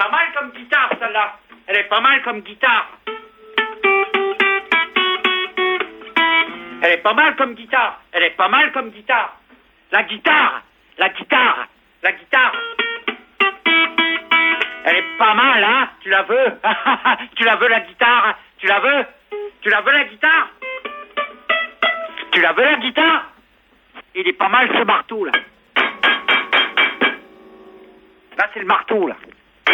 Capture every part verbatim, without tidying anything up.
pas mal comme guitare, celle-là. Elle est pas mal comme guitare. Elle est pas mal comme guitare. Elle est pas mal comme guitare. La guitare. La guitare. La guitare. Elle est pas mal, hein? Tu la veux? Tu la veux, la guitare? Tu la veux? Tu la veux, la guitare? Tu la veux, la guitare? Il est pas mal, ce marteau, là. Là, c'est le marteau, là.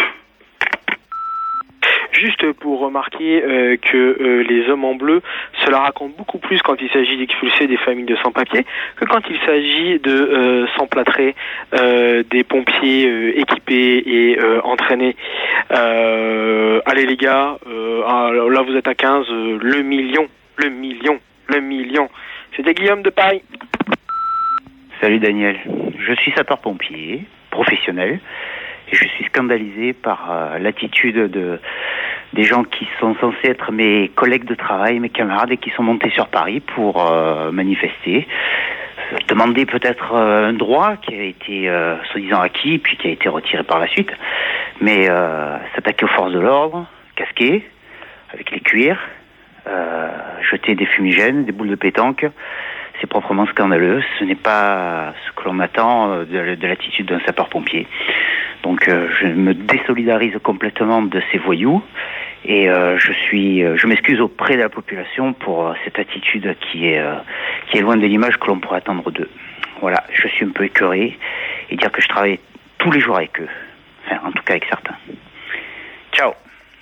Juste pour remarquer euh, que euh, les hommes en bleu, cela raconte beaucoup plus quand il s'agit d'expulser des familles de sans-papiers que quand il s'agit de euh, s'emplâtrer euh, des pompiers euh, équipés et euh, entraînés. Euh, allez les gars, euh, alors là vous êtes à quinze, euh, le million, le million, le million. C'était Guillaume de Paris. Salut Daniel, je suis sapeur-pompier, professionnel, et je suis scandalisé par euh, l'attitude de des gens qui sont censés être mes collègues de travail, mes camarades, et qui sont montés sur Paris pour euh, manifester, euh, demander peut-être euh, un droit qui a été euh, soi-disant acquis, puis qui a été retiré par la suite, mais euh, s'attaquer aux forces de l'ordre, casquer, avec les cuirs, euh, jeter des fumigènes, des boules de pétanque, c'est proprement scandaleux. Ce n'est pas ce que l'on attend de, de l'attitude d'un sapeur-pompier. Donc euh, je me désolidarise complètement de ces voyous et euh, je suis, je m'excuse auprès de la population pour euh, cette attitude qui est euh, qui est loin de l'image que l'on pourrait attendre d'eux. Voilà, je suis un peu écœuré et dire que je travaille tous les jours avec eux, enfin en tout cas avec certains. Ciao.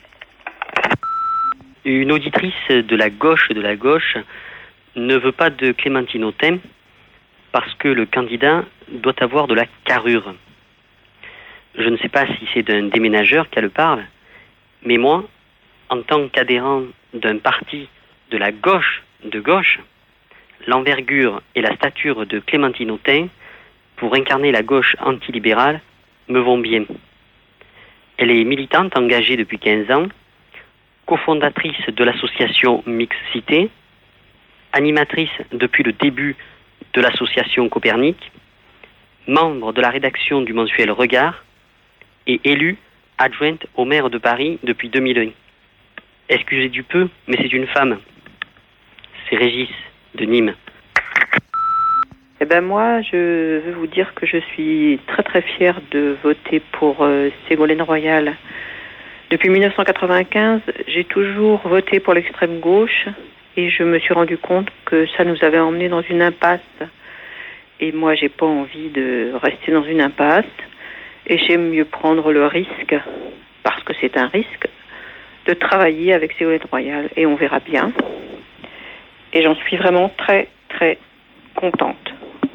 Une auditrice de la gauche de la gauche ne veut pas de Clémentine Autain parce que le candidat doit avoir de la carrure. Je ne sais pas si c'est d'un déménageur qu'elle parle, mais moi, en tant qu'adhérent d'un parti de la gauche de gauche, l'envergure et la stature de Clémentine Autain, pour incarner la gauche antilibérale, me vont bien. Elle est militante engagée depuis quinze ans, cofondatrice de l'association Mixité, animatrice depuis le début de l'association Copernic, membre de la rédaction du mensuel Regard et élue adjointe au maire de Paris depuis deux mille un. Excusez du peu, mais c'est une femme. C'est Régis de Nîmes. Eh ben moi, je veux vous dire que je suis très très fière de voter pour euh, Ségolène Royal. Depuis mille neuf cent quatre-vingt-quinze, j'ai toujours voté pour l'extrême gauche et je me suis rendu compte que ça nous avait emmenés dans une impasse. Et moi, j'ai pas envie de rester dans une impasse et j'aime mieux prendre le risque, parce que c'est un risque, de travailler avec Ségolène Royal et on verra bien. Et j'en suis vraiment très très contente.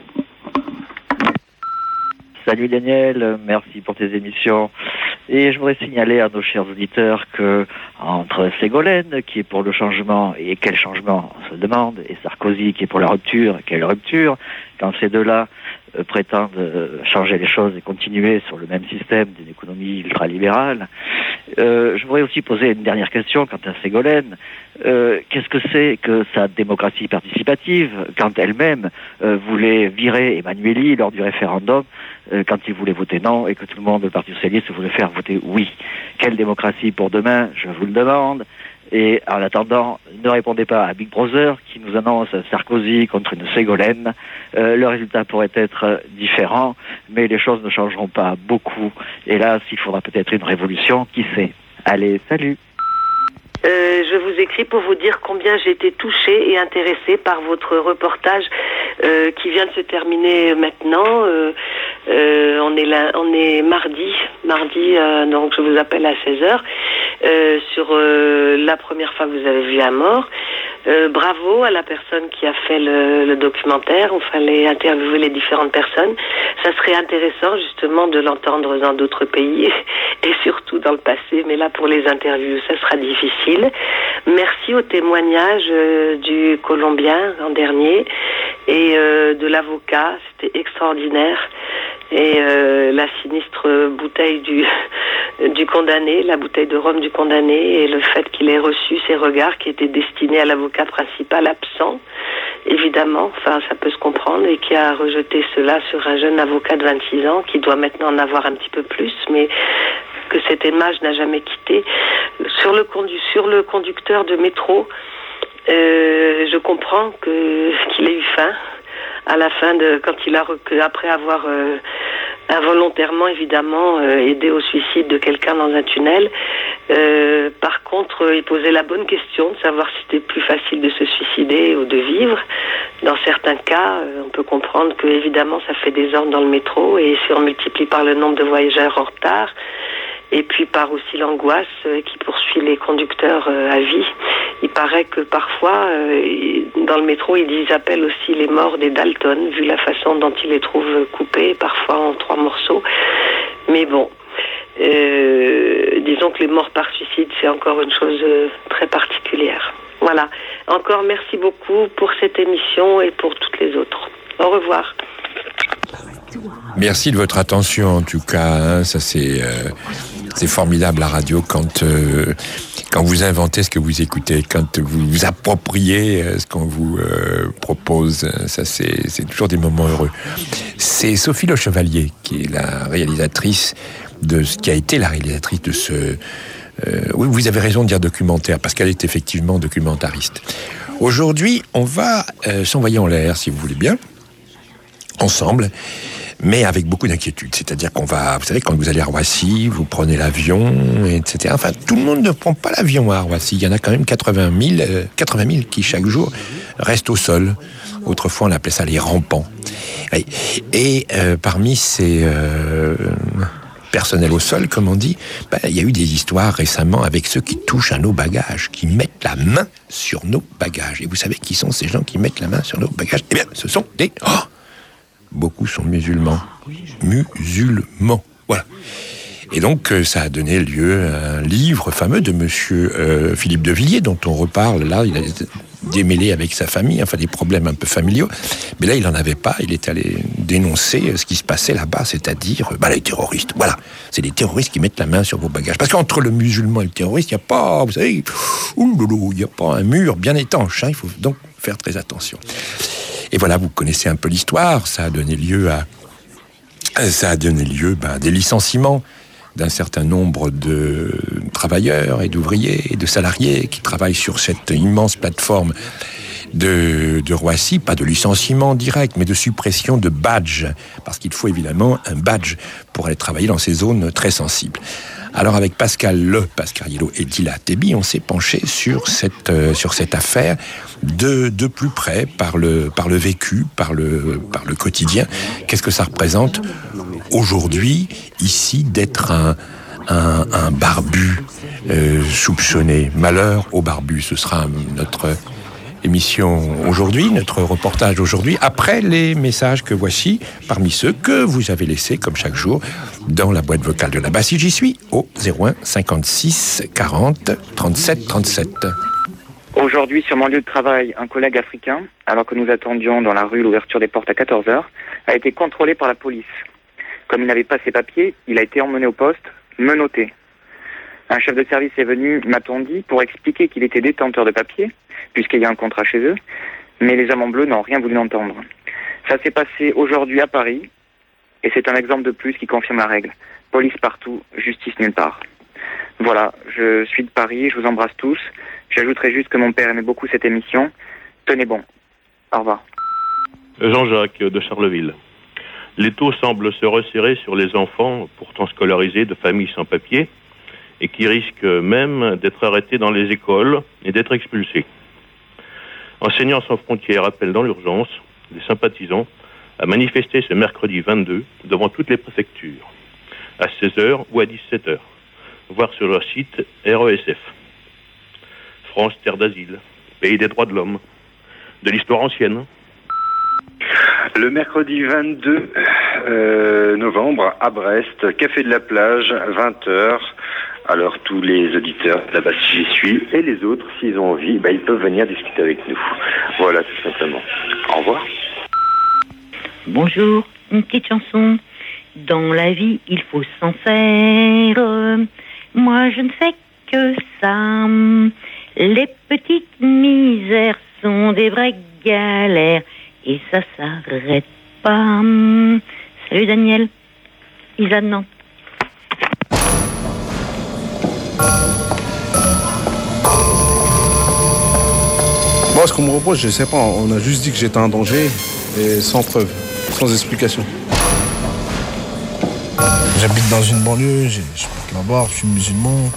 Salut Daniel, merci pour tes émissions. Et je voudrais signaler à nos chers auditeurs que entre Ségolène, qui est pour le changement, et quel changement on se demande, et Sarkozy, qui est pour la rupture, quelle rupture, quand ces deux-là euh, prétendent euh, changer les choses et continuer sur le même système d'une économie ultralibérale. Euh, je voudrais aussi poser une dernière question quant à Ségolène. Euh, qu'est-ce que c'est que sa démocratie participative quand elle-même euh, voulait virer Emmanueli lors du référendum, euh, quand il voulait voter non et que tout le monde, le Parti socialiste, voulait faire voter oui? Quelle démocratie pour demain, je vous le demande. Et en attendant, ne répondez pas à Big Brother qui nous annonce Sarkozy contre une Ségolène. Euh, le résultat pourrait être différent, mais les choses ne changeront pas beaucoup. Hélas, il faudra peut-être une révolution, qui sait. Allez, salut. Euh, je vous écris pour vous dire combien j'ai été touchée et intéressée par votre reportage euh, qui vient de se terminer maintenant. Euh, euh, on est là, on est mardi, mardi, euh, donc je vous appelle à seize heures euh, sur euh, la première fois que vous avez vu un mort. Euh, bravo à la personne qui a fait le, le documentaire. Il fallait interviewer les différentes personnes. Ça serait intéressant justement de l'entendre dans d'autres pays et surtout dans le passé. Mais là, pour les interviews, ça sera difficile. Merci au témoignage euh, du Colombien l'an dernier et euh, de l'avocat. C'était extraordinaire. Et euh, la sinistre bouteille du, du condamné, la bouteille de rhum du condamné, et le fait qu'il ait reçu ces regards qui étaient destinés à l'avocat principal absent, évidemment, enfin ça peut se comprendre, et qui a rejeté cela sur un jeune avocat de vingt-six ans qui doit maintenant en avoir un petit peu plus, mais que cette image n'a jamais quitté. Sur le, condu- sur le conducteur de métro, euh, je comprends que, qu'il ait eu faim à la fin de, quand il a, après avoir euh, involontairement évidemment euh, aidé au suicide de quelqu'un dans un tunnel. Euh, par contre, euh, il posait la bonne question de savoir si c'était plus facile de se suicider ou de vivre. Dans certains cas, euh, on peut comprendre que évidemment ça fait des ordres dans le métro, et si on multiplie par le nombre de voyageurs en retard, et puis par aussi l'angoisse euh, qui poursuit les conducteurs euh, à vie. Il paraît que parfois, euh, dans le métro, ils appellent aussi les morts des Dalton, vu la façon dont ils les trouvent coupés, parfois en trois morceaux. Mais bon, euh, disons que les morts par suicide, c'est encore une chose euh, très particulière. Voilà. Encore merci beaucoup pour cette émission et pour toutes les autres. Au revoir. Merci de votre attention, en tout cas. Hein, ça, c'est euh, c'est formidable, la radio, quand euh, quand vous inventez ce que vous écoutez, quand vous vous appropriez euh, ce qu'on vous euh, propose. Ça, c'est c'est toujours des moments heureux. C'est Sophie Le Chevalier qui est la réalisatrice de ce qui a été la réalisatrice de ce. Euh, oui, vous avez raison de dire documentaire, parce qu'elle est effectivement documentariste. Aujourd'hui, on va euh, s'envoyer en l'air, si vous voulez bien, ensemble, mais avec beaucoup d'inquiétude. C'est-à-dire qu'on va, vous savez, quand vous allez à Roissy, vous prenez l'avion, et cetera. Enfin, tout le monde ne prend pas l'avion à Roissy. Il y en a quand même quatre-vingt mille, euh, quatre-vingt mille qui, chaque jour, restent au sol. Autrefois, on appelait ça les rampants. Et, et euh, parmi ces euh, personnels au sol, comme on dit, ben, il y a eu des histoires récemment avec ceux qui touchent à nos bagages, qui mettent la main sur nos bagages. Et vous savez qui sont ces gens qui mettent la main sur nos bagages? Eh bien, ce sont des... Oh, beaucoup sont musulmans. Musulmans. Voilà. Et donc, ça a donné lieu à un livre fameux de monsieur euh, Philippe de Villiers, dont on reparle là. Il a démêlé avec sa famille, enfin des problèmes un peu familiaux. Mais là, il n'en avait pas. Il est allé dénoncer ce qui se passait là-bas, c'est-à-dire bah, les terroristes. Voilà. C'est les terroristes qui mettent la main sur vos bagages. Parce qu'entre le musulman et le terroriste, il n'y a pas, vous savez, il n'y a pas un mur bien étanche. Hein, il faut donc faire très attention. Et voilà, vous connaissez un peu l'histoire. Ça a donné lieu à, ça a donné lieu ben, à des licenciements d'un certain nombre de travailleurs et d'ouvriers et de salariés qui travaillent sur cette immense plateforme de, de Roissy. Pas de licenciement direct, mais de suppression de badge. Parce qu'il faut évidemment un badge pour aller travailler dans ces zones très sensibles. Alors avec Pascal Le Pascariello et Dila Tebi, on s'est penché sur cette euh, sur cette affaire de de plus près par le par le vécu, par le par le quotidien. Qu'est-ce que ça représente aujourd'hui ici d'être un un, un barbu euh, soupçonné? Malheur au barbu, ce sera notre émission aujourd'hui, notre reportage aujourd'hui, après les messages que voici, parmi ceux que vous avez laissés, comme chaque jour, dans la boîte vocale de là-bas. Si j'y suis, au zéro un cinquante-six quarante trente-sept trente-sept. Aujourd'hui, sur mon lieu de travail, un collègue africain, alors que nous attendions dans la rue l'ouverture des portes à quatorze heures, a été contrôlé par la police. Comme il n'avait pas ses papiers, il a été emmené au poste, menotté. Un chef de service est venu, m'a-t-on dit, pour expliquer qu'il était détenteur de papiers, puisqu'il y a un contrat chez eux, mais les hommes en bleu n'ont rien voulu entendre. Ça s'est passé aujourd'hui à Paris, et c'est un exemple de plus qui confirme la règle. Police partout, justice nulle part. Voilà, je suis de Paris, je vous embrasse tous. J'ajouterai juste que mon père aimait beaucoup cette émission. Tenez bon. Au revoir. Jean-Jacques de Charleville. L'étau semble se resserrer sur les enfants pourtant scolarisés de familles sans papier et qui risquent même d'être arrêtés dans les écoles et d'être expulsés. Enseignants sans frontières appellent dans l'urgence des sympathisants à manifester ce mercredi vingt-deux devant toutes les préfectures, à seize heures ou à dix-sept heures, voir sur leur site R E S F. France, terre d'asile, pays des droits de l'homme, de l'histoire ancienne. Le mercredi vingt-deux euh, novembre, à Brest, Café de la Plage, vingt heures. Alors tous les auditeurs là-bas, si j'y suis, et les autres, s'ils ont envie, bah, ils peuvent venir discuter avec nous. Voilà, tout simplement. Au revoir. Bonjour, une petite chanson. Dans la vie, il faut s'en faire. Moi, je ne fais que ça. Les petites misères sont des vraies galères. Et ça s'arrête pas. Salut Daniel. Isa de Nantes. Moi, ce qu'on me reproche, je sais pas. On a juste dit que j'étais un danger et sans preuve, sans explication. J'habite dans une banlieue, j'ai- je porte la barbe, je suis musulman.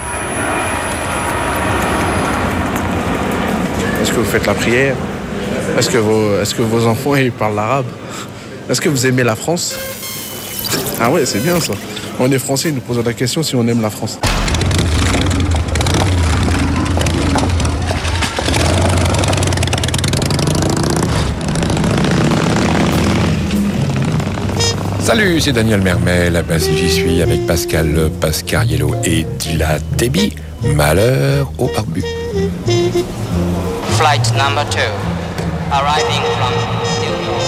Est-ce que vous faites la prière? Est-ce que vos, est-ce que vos enfants ils parlent l'arabe? Est-ce que vous aimez la France? Ah ouais, c'est bien ça. On est français, ils nous posent la question si on aime la France. Salut, c'est Daniel Mermel. Ah ben, si j'y suis avec Pascal Pascariello et Dila Tebi. Malheur au barbu. Flight number two, arriving from New York.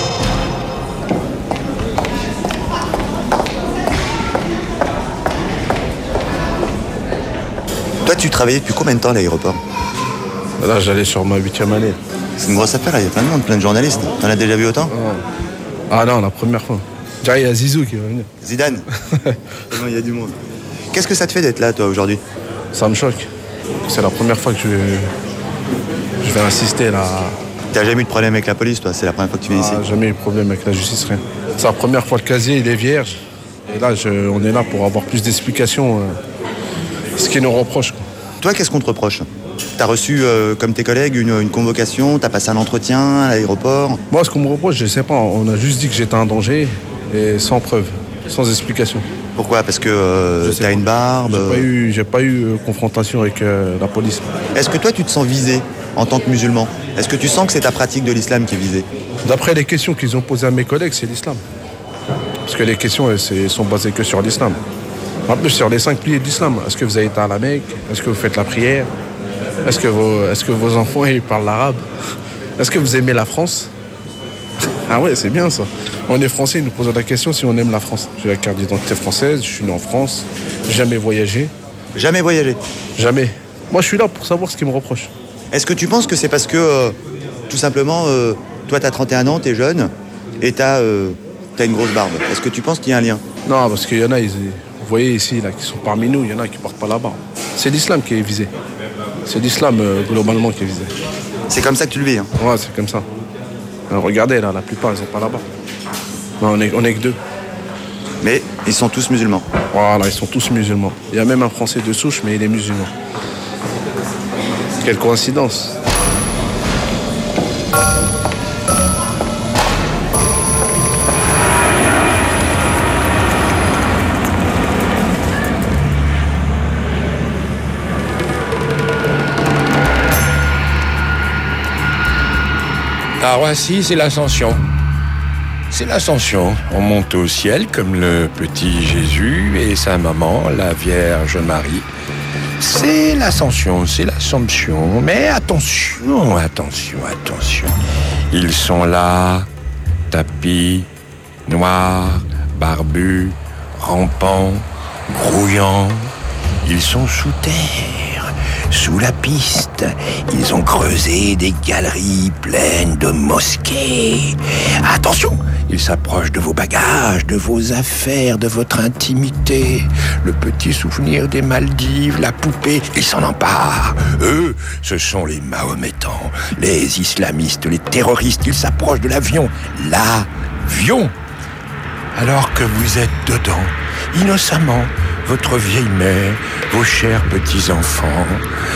Toi, tu travaillais depuis combien de temps à l'aéroport? Là, j'allais sur ma huitième année. C'est une grosse affaire, il y a plein de monde, plein de journalistes. T'en as déjà vu autant? Ah non, la première fois. Déjà, il y a Zizou qui va venir. Zidane. Tellement il y a du monde. Qu'est-ce que ça te fait d'être là, toi, aujourd'hui? Ça me choque. C'est la première fois que je, je vais assister là. T'as jamais eu de problème avec la police, toi? C'est la première fois que tu viens ici? Ah, jamais eu de problème avec la justice, rien. C'est la première fois, le casier, il est vierge. Et là, je- on est là pour avoir plus d'explications. euh, ce qui nous reproche, quoi. Toi, qu'est-ce qu'on te reproche? T'as reçu, euh, comme tes collègues, une, une convocation, t'as passé un entretien à l'aéroport? Moi, ce qu'on me reproche, je sais pas. On a juste dit que j'étais un danger et sans preuve, sans explication. Pourquoi? Parce que euh, t'as une barbe? J'ai pas eu, j'ai pas eu euh, confrontation avec euh, la police. Est-ce que toi, tu te sens visé en tant que musulman? Est-ce que tu sens que c'est ta pratique de l'islam qui est visée? D'après les questions qu'ils ont posées à mes collègues, c'est l'islam. Parce que les questions, elles, c'est- sont basées que sur l'islam. En plus, sur les cinq piliers de l'islam. Est-ce que vous avez été à la Mecque? Est-ce que vous faites la prière? Est-ce que vos, est-ce que vos enfants ils parlent l'arabe? Est-ce que vous aimez la France? Ah ouais, c'est bien ça. On est français, ils nous posent la question si on aime la France. J'ai la carte d'identité française, je suis né en France, j'ai jamais voyagé. Jamais voyagé? Jamais. Moi, je suis là pour savoir ce qu'ils me reprochent. Est-ce que tu penses que c'est parce que, euh, tout simplement, euh, toi, t'as trente et un ans, t'es jeune, et t'as euh, t'as une grosse barbe? Est-ce que tu penses qu'il y a un lien? Non, parce qu'il y en a, ils- vous voyez ici, là, qui sont parmi nous, il y en a qui portent pas la barbe. C'est l'islam qui est visé. C'est l'islam, euh, globalement, qui est visé. C'est comme ça que tu le vis, hein? Ouais, c'est comme ça. Alors, regardez, là, la plupart, ils ont pas la barbe. Non, on est, on est que deux. Mais ils sont tous musulmans. Voilà, ils sont tous musulmans. Il y a même un Français de souche, mais il est musulman. Quelle coïncidence. À Roissy, c'est l'ascension. C'est l'ascension. On monte au ciel comme le petit Jésus et sa maman, la Vierge Marie. C'est l'ascension, c'est l'assomption. Mais attention, attention, attention. Ils sont là, tapis, noirs, barbus, rampants, grouillants. Ils sont sous terre, sous la piste. Ils ont creusé des galeries pleines de mosquées. Attention, ils s'approchent de vos bagages, de vos affaires, de votre intimité. Le petit souvenir des Maldives, la poupée, ils s'en emparent. Eux, ce sont les Mahométans, les islamistes, les terroristes. Ils s'approchent de l'avion. L'avion. Alors que vous êtes dedans, innocemment, votre vieille mère, vos chers petits-enfants.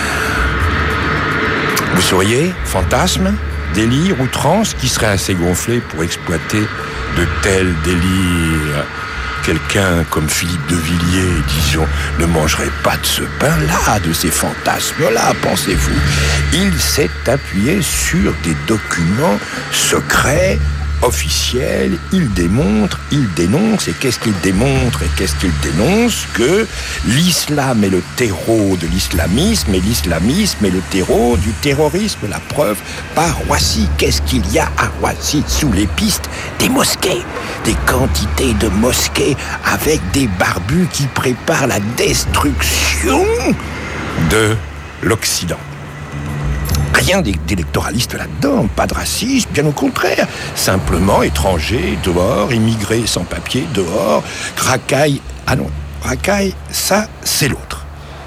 Vous seriez, fantasme, délire ou transe qui serait assez gonflé pour exploiter de tels délires? Quelqu'un comme Philippe de Villiers, disons, ne mangerait pas de ce pain-là, de ces fantasmes-là, pensez-vous. Il s'est appuyé sur des documents secrets, officiel, il démontre, il dénonce, et qu'est-ce qu'il démontre et qu'est-ce qu'il dénonce? Que l'islam est le terreau de l'islamisme, et l'islamisme est le terreau du terrorisme. La preuve par Roissy. Qu'est-ce qu'il y a à Roissy? Sous les pistes, des mosquées, des quantités de mosquées avec des barbus qui préparent la destruction de l'Occident. Rien d'électoraliste là-dedans, pas de racisme, bien au contraire. Simplement étrangers dehors, immigrés sans papier dehors, racailles. Ah non, racailles, ça, c'est l'autre.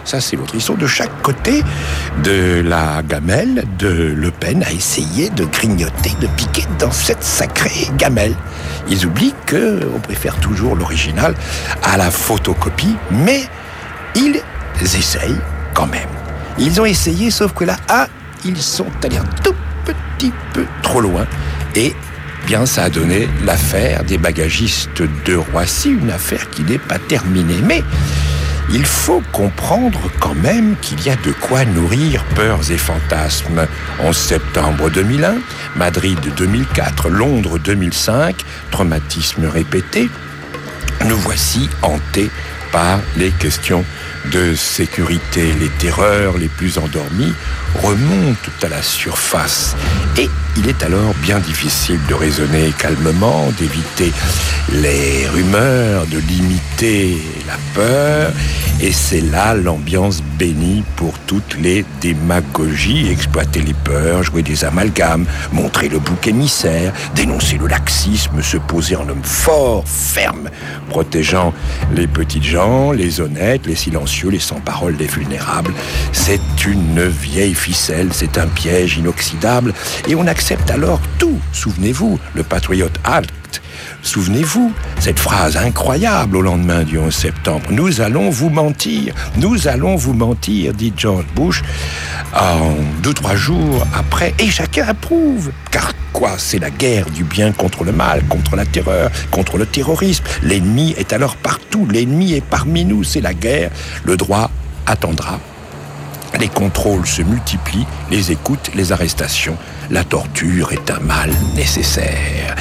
Ça, c'est l'autre. Ils sont de chaque côté de la gamelle de Le Pen à essayer de grignoter, de piquer dans cette sacrée gamelle. Ils oublient qu'on préfère toujours l'original à la photocopie, mais ils essayent quand même. Ils ont essayé, sauf que là, ah, ils sont allés un tout petit peu trop loin. Et bien, ça a donné l'affaire des bagagistes de Roissy, une affaire qui n'est pas terminée. Mais il faut comprendre quand même qu'il y a de quoi nourrir peurs et fantasmes. onze septembre deux mille un, Madrid deux mille quatre, Londres deux mille cinq, traumatisme répété. Nous voici hantés par les questions de sécurité. Les terreurs les plus endormies remontent à la surface. Et il est alors bien difficile de raisonner calmement, d'éviter les rumeurs, de limiter la peur. Et c'est là l'ambiance bénie pour toutes les démagogies. Exploiter les peurs, jouer des amalgames, montrer le bouc émissaire, dénoncer le laxisme, se poser en homme fort, ferme, protégeant les petites gens, les honnêtes, les silencieux, les sans-parole, les vulnérables. C'est une vieille ficelle, c'est un piège inoxydable. Et on accepte alors tout. Souvenez-vous, le Patriot Act. Souvenez-vous, cette phrase incroyable au lendemain du onze septembre. « Nous allons vous mentir, nous allons vous mentir », dit George Bush en deux, trois jours après. Et chacun approuve. Car quoi ? C'est la guerre du bien contre le mal, contre la terreur, contre le terrorisme. L'ennemi est alors partout, l'ennemi est parmi nous, c'est la guerre. Le droit attendra. Les contrôles se multiplient, les écoutes, les arrestations. La torture est un mal nécessaire.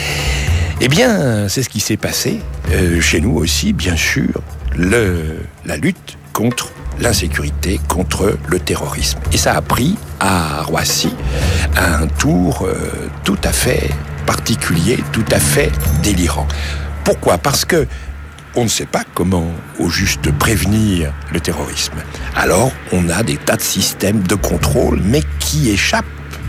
Eh bien, c'est ce qui s'est passé euh, chez nous aussi, bien sûr, le, la lutte contre l'insécurité, contre le terrorisme. Et ça a pris à Roissy un tour euh, tout à fait particulier, tout à fait délirant. Pourquoi ? Parce que on ne sait pas comment, au juste, prévenir le terrorisme. Alors, on a des tas de systèmes de contrôle, mais qui échappent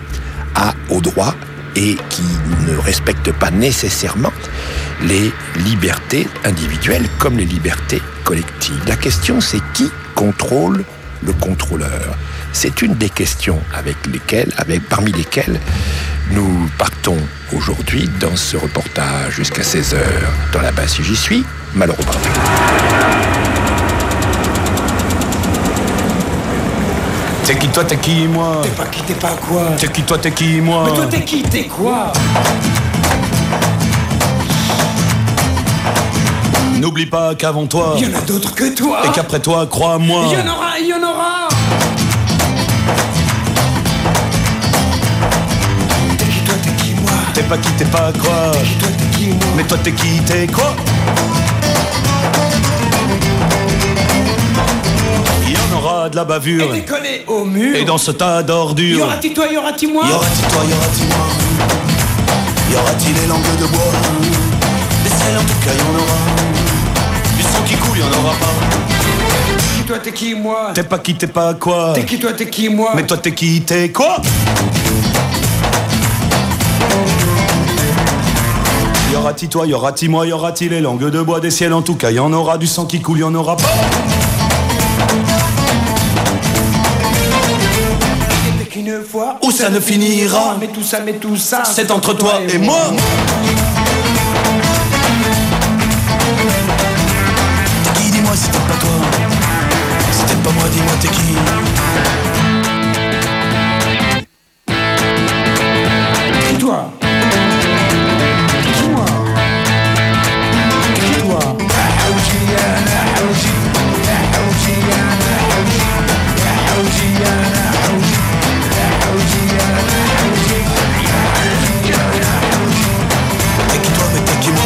à, au droit et qui ne respectent pas nécessairement les libertés individuelles comme les libertés collectives. La question, c'est qui contrôle le contrôleur ? C'est une des questions avec lesquelles, avec, parmi lesquelles nous partons aujourd'hui dans ce reportage jusqu'à seize heures dans la base si j'y suis, malheureusement. T'es qui toi, t'es qui moi? T'es pas qui, t'es pas quoi? T'es qui toi, t'es qui moi? Mais toi t'es qui, t'es quoi? N'oublie pas qu'avant toi, il y en a d'autres que toi. Et qu'après toi, crois-moi, il y en aura, il y en aura. T'es qui toi, t'es qui moi? T'es pas qui, t'es pas quoi? T'es qui toi, t'es qui moi? Mais toi t'es qui, t'es quoi? Il y en aura de la bavure et des collés au mur. Et dans ce tas d'ordures, y aura-t-il toi, y aura-t-il moi? Y aura-t-il toi, y aura-t-il moi? Y aura-t-il les langues de bois? Des selles en tout cas y en aura. Du sang qui coule y en aura pas. T'es qui toi, t'es qui moi? T'es pas qui, t'es pas quoi? T'es qui toi, t'es qui moi? Mais toi t'es qui, t'es quoi? Y aura-t-il toi, y aura-t-il moi? Y aura-t-il les langues de bois? Des ciels en tout cas y en aura. Du sang qui coule y en aura pas. Une fois où ça ne finira. Mais tout ça, mais tout ça, c'est entre toi et moi. T'es qui, dis-moi si t'es pas toi. Si t'es pas moi, dis-moi t'es qui. Qui toi? Qui moi? Qui toi? T'es qui toi, mais t'es qui moi?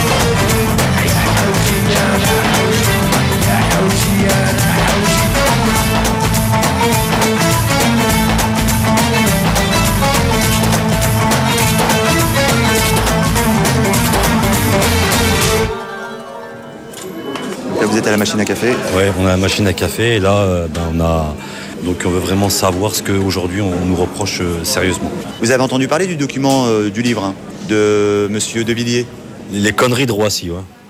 Là, vous êtes à la machine à café? Ouais, on a la machine à café et là, euh, ben, on a... Donc on veut vraiment savoir ce qu'aujourd'hui on nous reproche euh, sérieusement. Vous avez entendu parler du document euh, du livre hein, de Monsieur De Villiers? Les conneries de Roissy, ouais.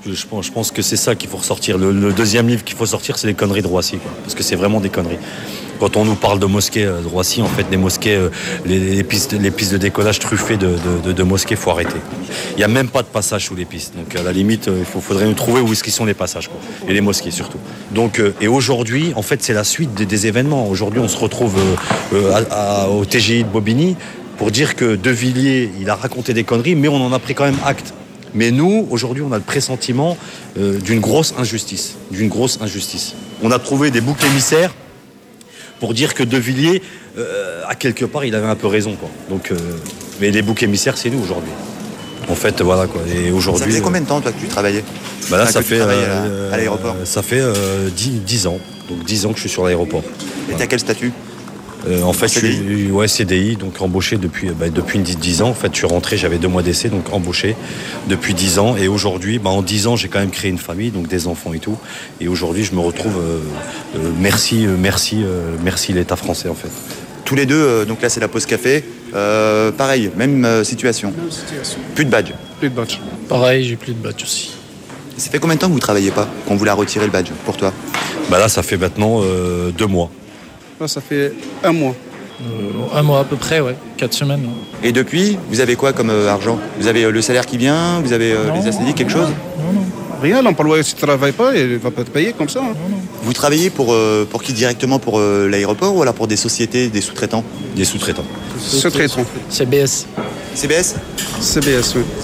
Je pense, je pense que c'est ça qu'il faut ressortir. Le, le deuxième livre qu'il faut sortir, c'est les conneries de Roissy, quoi. Parce que c'est vraiment des conneries. Quand on nous parle de mosquées de Roissy, en fait, des mosquées, les, les, pistes, les pistes de décollage truffées de, de, de, de mosquées, il faut arrêter. Il n'y a même pas de passage sous les pistes. Donc, à la limite, il faut, faudrait nous trouver où est-ce qu'ils sont les passages, quoi. Et les mosquées, surtout. Donc, et aujourd'hui, en fait, c'est la suite des, des événements. Aujourd'hui, on se retrouve euh, à, à, au T G I de Bobigny pour dire que De Villiers, il a raconté des conneries, mais on en a pris quand même acte. Mais nous, aujourd'hui, on a le pressentiment euh, d'une grosse injustice. D'une grosse injustice. On a trouvé des boucs émissaires pour dire que De Villiers, euh, à quelque part, il avait un peu raison, quoi. Donc, euh, mais les boucs émissaires, c'est nous aujourd'hui. En fait, voilà, quoi. Et aujourd'hui. Ça faisait combien de temps, toi, que tu travaillais? Bah là, enfin, ça fait euh, à l'aéroport. Euh, ça fait euh, dix ans. Donc dix ans que je suis sur l'aéroport. Et t'es à quel statut? Euh, en fait, je suis ouais, C D I, donc embauché depuis, bah, depuis dix ans. En fait, je suis rentré, j'avais deux mois d'essai, donc embauché depuis dix ans. Et aujourd'hui, bah, en dix ans, j'ai quand même créé une famille, donc des enfants et tout. Et aujourd'hui, je me retrouve, euh, euh, merci, euh, merci, euh, merci l'État français, en fait. Tous les deux, euh, donc là, c'est la pause café. Euh, pareil, même euh, situation. Même situation. Plus de badge. Plus de badge. Pareil, j'ai plus de badge aussi. Ça fait combien de temps que vous travaillez pas, qu'on vous l'a retiré le badge, pour toi? Bah là, ça fait maintenant euh, deux mois. Là, ça fait un mois. Euh, un mois à peu près, ouais. Quatre semaines. Ouais. Et depuis, vous avez quoi comme euh, argent? Vous avez euh, le salaire qui vient? Vous avez euh, les A C D, quelque chose? Non, non. Rien, l'employeur, si tu ne travailles pas, il ne va pas te payer comme ça. Hein. Non, non. Vous travaillez pour, euh, pour qui directement? Pour euh, l'aéroport ou alors pour des sociétés, des sous-traitants? Des sous-traitants. Sous-traitants. C B S. C B S? C B S, oui.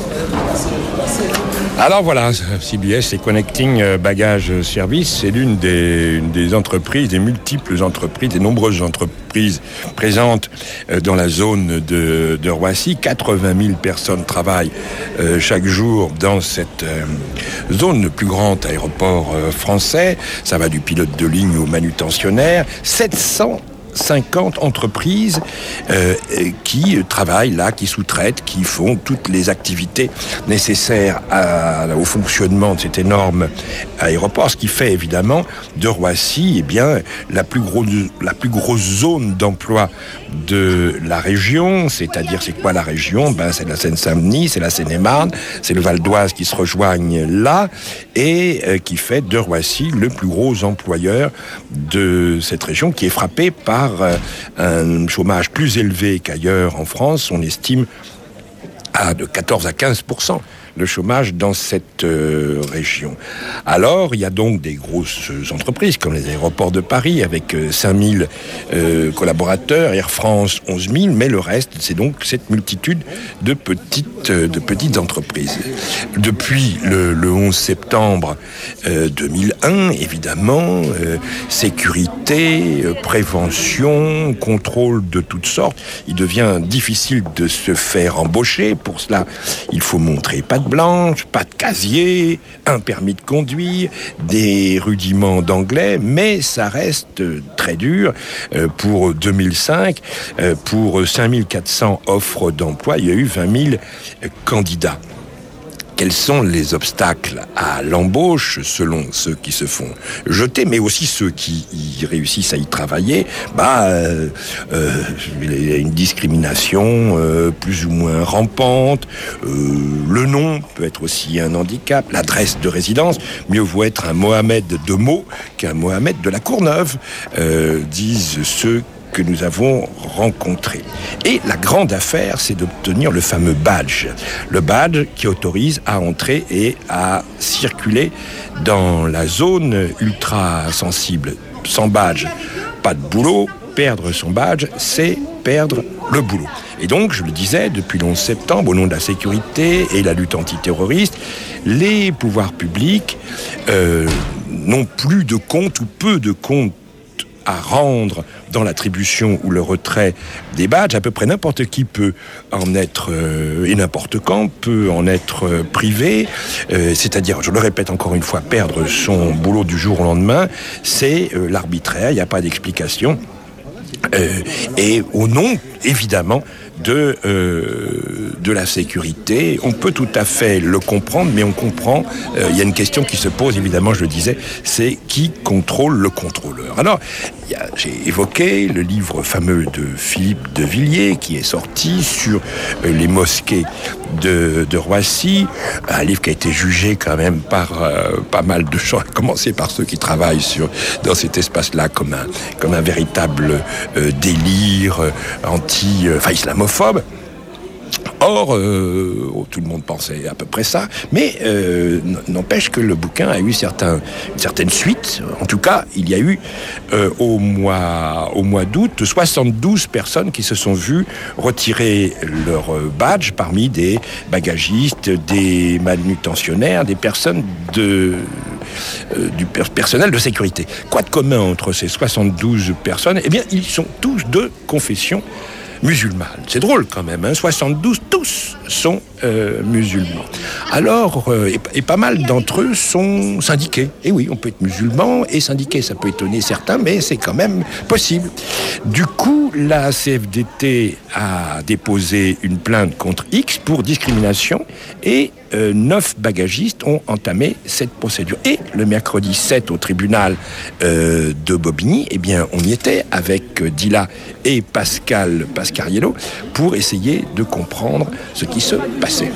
Alors voilà, C B S, c'est Connecting Baggage Service, c'est l'une des, des entreprises, des multiples entreprises, des nombreuses entreprises présentes dans la zone de, de Roissy. quatre-vingt mille personnes travaillent euh, chaque jour dans cette euh, zone, le plus grand aéroport euh, français. Ça va du pilote de ligne au manutentionnaire. sept cent cinquante entreprises euh, qui travaillent là, qui sous-traitent, qui font toutes les activités nécessaires à, au fonctionnement de cet énorme aéroport, ce qui fait évidemment de Roissy eh bien, la, plus grosse, la plus grosse zone d'emploi de la région. C'est-à-dire, c'est quoi la région? Ben, c'est la Seine-Saint-Denis, c'est la Seine-et-Marne, c'est le Val d'Oise qui se rejoignent là et euh, qui fait de Roissy le plus gros employeur de cette région, qui est frappée par un chômage plus élevé qu'ailleurs en France. On estime à de quatorze à quinze pour cent le chômage dans cette euh, région. Alors, il y a donc des grosses entreprises comme les aéroports de Paris avec euh, cinq mille euh, collaborateurs, Air France onze mille, mais le reste, c'est donc cette multitude de petites, euh, de petites entreprises. Depuis le, le onze septembre euh, deux mille un, évidemment, euh, sécurité, euh, prévention, contrôle de toutes sortes, il devient difficile de se faire embaucher. Pour cela, il faut montrer pas de blanche, pas de casier, un permis de conduire, des rudiments d'anglais, mais ça reste très dur. Pour deux mille cinq, pour cinq mille quatre cents offres d'emploi, il y a eu vingt mille candidats. Quels sont les obstacles à l'embauche selon ceux qui se font jeter, mais aussi ceux qui y réussissent à y travailler? Bah, euh, euh, il y a une discrimination euh, plus ou moins rampante. Euh, le nom peut être aussi un handicap. L'adresse de résidence, mieux vaut être un Mohamed de Meaux qu'un Mohamed de la Courneuve, euh, disent ceux que nous avons rencontrés. Et la grande affaire, c'est d'obtenir le fameux badge. Le badge qui autorise à entrer et à circuler dans la zone ultra sensible. Sans badge, pas de boulot. Perdre son badge, c'est perdre le boulot. Et donc, je le disais, depuis le onze septembre, au nom de la sécurité et la lutte antiterroriste, les pouvoirs publics euh, n'ont plus de compte ou peu de compte à rendre dans l'attribution ou le retrait des badges. À peu près n'importe qui peut en être, euh, et n'importe quand, peut en être euh, privé. Euh, c'est-à-dire, je le répète encore une fois, perdre son boulot du jour au lendemain, c'est euh, l'arbitraire, il n'y a pas d'explication. Euh, et au nom, évidemment, de, euh, de la sécurité. On peut tout à fait le comprendre, mais on comprend, euh, il y a une question qui se pose, évidemment, je le disais, c'est qui contrôle le contrôleur. Alors, il y a, j'ai évoqué le livre fameux de Philippe de Villiers, qui est sorti sur euh, les mosquées de, de Roissy, un livre qui a été jugé quand même par euh, pas mal de gens, à commencer par ceux qui travaillent sur, dans cet espace-là comme un, comme un véritable euh, délire euh, anti, euh, enfin islamophobe. Or, euh, oh, tout le monde pensait à peu près ça, mais euh, n'empêche que le bouquin a eu certains, une certaine suite. En tout cas, il y a eu euh, au mois, au mois d'août soixante-douze personnes qui se sont vues retirer leur badge parmi des bagagistes, des manutentionnaires, des personnes de, euh, du per- personnel de sécurité. Quoi de commun entre ces soixante-douze personnes ? Eh bien, ils sont tous de confession musulmane. C'est drôle quand même, hein, soixante-douze, tous sont euh, musulmans. Alors, euh, et, et pas mal d'entre eux sont syndiqués. Et oui, on peut être musulman et syndiqué, ça peut étonner certains, mais c'est quand même possible. Du coup, la C F D T a déposé une plainte contre X pour discrimination et euh, neuf bagagistes ont entamé cette procédure. Et le mercredi sept au tribunal euh, de Bobigny, eh bien, on y était avec euh, Dila et Pascal Pascariello pour essayer de comprendre ce qui se passait.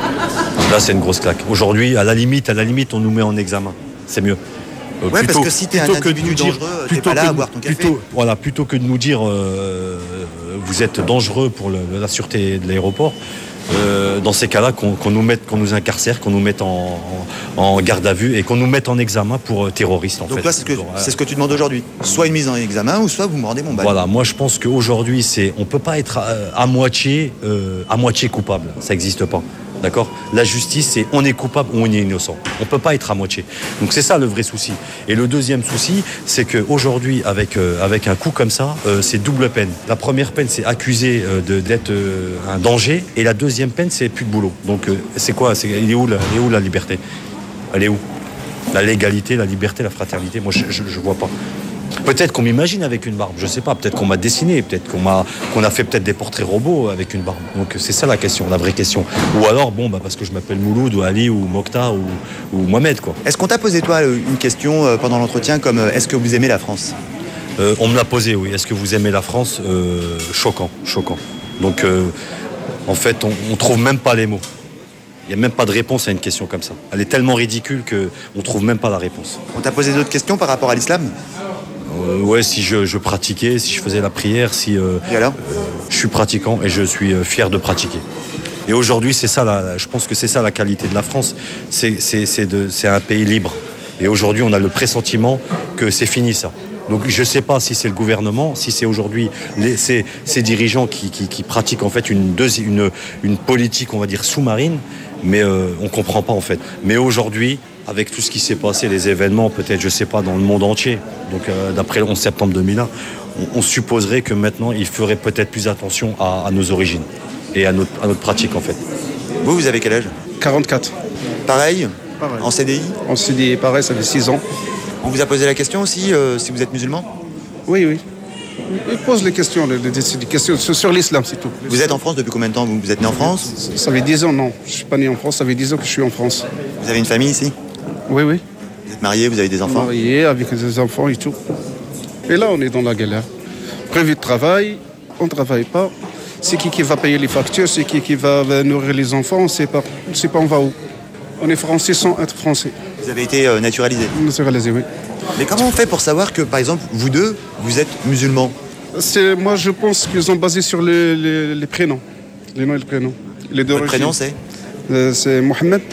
Là, c'est une grosse claque. Aujourd'hui, à la limite, à la limite, on nous met en examen. C'est mieux. Euh, ouais, plutôt, parce que si t'es un individu dangereux, t'es pas là à boire ton café. Plutôt, voilà, plutôt que de nous dire euh, vous êtes dangereux pour le, la sûreté de l'aéroport, euh, dans ces cas-là, qu'on, qu'on nous mette, qu'on nous incarcère, qu'on nous mette en, en, en garde à vue et qu'on nous mette en examen pour euh, terroriste. En Donc fait. là, c'est ce, que, c'est ce que tu demandes aujourd'hui. Soit une mise en examen, ou soit vous me rendez mon badge. Voilà, moi je pense qu'aujourd'hui, c'est, on peut pas être à, à moitié, euh, à moitié coupable. Ça n'existe pas. D'accord ? La justice, c'est on est coupable ou on est innocent. On peut pas être à moitié. Donc c'est ça le vrai souci. Et le deuxième souci, c'est qu'aujourd'hui, avec, euh, avec un coup comme ça, euh, c'est double peine. La première peine, c'est accusé euh, de, d'être euh, un danger. Et la deuxième peine, c'est plus de boulot. Donc euh, c'est quoi ? c'est, elle, est où, la, elle est où la liberté ? Elle est où ? La légalité, la liberté, la fraternité ? Moi, je, je, je vois pas. Peut-être qu'on m'imagine avec une barbe, je sais pas, peut-être qu'on m'a dessiné, peut-être qu'on m'a qu'on a fait peut-être des portraits robots avec une barbe. Donc c'est ça la question, la vraie question. Ou alors, bon, bah parce que je m'appelle Mouloud ou Ali ou Mokhtar ou, ou Mohamed, quoi. Est-ce qu'on t'a posé, toi, une question pendant l'entretien comme euh, est-ce que vous aimez la France ? euh, On me l'a posé, oui. Est-ce que vous aimez la France ? euh, Choquant, choquant. Donc, euh, en fait, on, on trouve même pas les mots. Il n'y a même pas de réponse à une question comme ça. Elle est tellement ridicule qu'on ne trouve même pas la réponse. On t'a posé d'autres questions par rapport à l'islam ? Euh, ouais, si je, je pratiquais, si je faisais la prière, si euh, et alors euh, je suis pratiquant et je suis euh, fier de pratiquer. Et aujourd'hui, c'est ça, la, je pense que c'est ça la qualité de la France. C'est, c'est, c'est, de, c'est un pays libre. Et aujourd'hui, on a le pressentiment que c'est fini ça. Donc je ne sais pas si c'est le gouvernement, si c'est aujourd'hui les, ces, ces dirigeants qui, qui, qui pratiquent en fait une, deuxi- une, une politique, on va dire, sous-marine, mais euh, on ne comprend pas en fait. Mais aujourd'hui, avec tout ce qui s'est passé, les événements, peut-être, je ne sais pas, dans le monde entier, donc euh, d'après le onze septembre deux mille un, on, on supposerait que maintenant, il ferait peut-être plus attention à, à nos origines et à notre, à notre pratique, en fait. Vous, vous avez quel âge ? quarante-quatre. Pareil ? Pareil. En C D I ? En C D I, pareil, ça fait six ans. On vous a posé la question aussi, euh, si vous êtes musulman ? Oui, oui. Il pose les questions, les, les, les questions sur l'islam, c'est tout. Vous êtes en France depuis combien de temps ? Vous, vous êtes né en France ? Ça fait dix ans, non. Je ne suis pas né en France, ça fait dix ans que je suis en France. Vous avez une famille ici ? Oui, oui. Vous êtes marié, vous avez des enfants ? Marié, avec des enfants et tout. Et là, on est dans la galère. Prévu de travail, on ne travaille pas. C'est qui qui va payer les factures, c'est qui qui va nourrir les enfants, on ne sait pas. On ne sait pas on va où. On est français sans être français. Vous avez été euh, naturalisé ? Naturalisé, oui. Mais comment on fait pour savoir que, par exemple, vous deux, vous êtes musulmans ? C'est, moi, je pense qu'ils ont basé sur les, les, les prénoms. Les noms et les prénoms. Les deux Votre prénom, c'est euh, C'est Mohamed,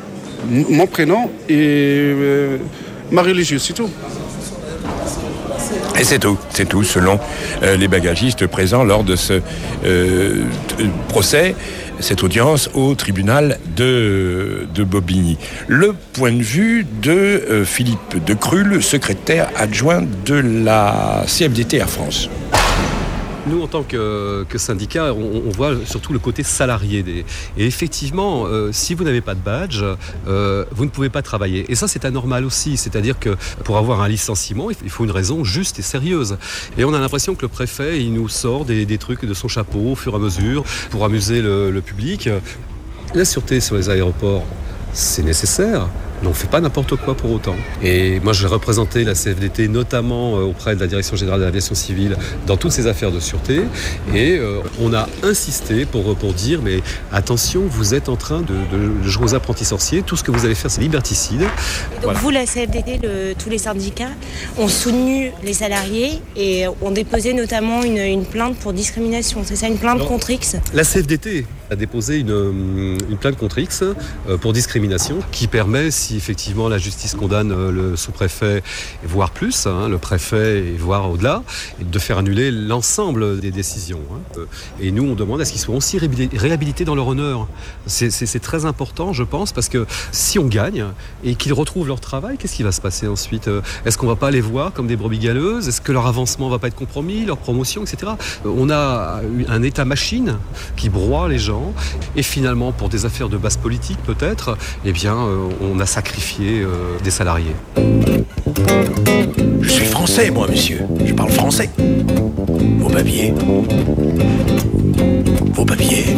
m- mon prénom, et euh, ma religion, c'est tout. Et c'est tout, c'est tout, selon euh, les bagagistes présents lors de ce euh, t- procès, cette audience au tribunal de, de Bobigny. Le point de vue de euh, Philippe de Crulle, secrétaire adjoint de la C F D T Air France. Nous, en tant que, que syndicat, on, on voit surtout le côté salarié. Des... Et effectivement, euh, si vous n'avez pas de badge, euh, vous ne pouvez pas travailler. Et ça, c'est anormal aussi. C'est-à-dire que pour avoir un licenciement, il faut une raison juste et sérieuse. Et on a l'impression que le préfet, il nous sort des, des trucs de son chapeau au fur et à mesure pour amuser le, le public. La sûreté sur les aéroports, c'est nécessaire. Mais on ne fait pas n'importe quoi pour autant. Et moi, j'ai représenté la C F D T, notamment auprès de la Direction Générale de l'Aviation Civile, dans toutes ces affaires de sûreté. Et euh, on a insisté pour, pour dire, mais attention, vous êtes en train de, de, de jouer aux apprentis sorciers. Tout ce que vous allez faire, c'est liberticide. Donc voilà. Vous, la C F D T, le, tous les syndicats, ont soutenu les salariés et ont déposé notamment une, une plainte pour discrimination. C'est ça, une plainte Alors, contre X ? La C F D T a déposé une, une plainte contre X pour discrimination qui permet, si effectivement la justice condamne le sous-préfet, voire plus, hein, le préfet et voire au-delà, de faire annuler l'ensemble des décisions. Hein. Et nous, on demande à ce qu'ils soient aussi réhabilités dans leur honneur. C'est, c'est, c'est très important, je pense, parce que si on gagne et qu'ils retrouvent leur travail, qu'est-ce qui va se passer ensuite ? Est-ce qu'on ne va pas les voir comme des brebis galeuses ? Est-ce que leur avancement ne va pas être compromis, leur promotion, et cetera. On a un état-machine qui broie les gens. Et finalement, pour des affaires de base politique peut-être, eh bien, euh, on a sacrifié euh, des salariés. Je suis français, moi, monsieur. Je parle français. Vos papiers. Vos papiers.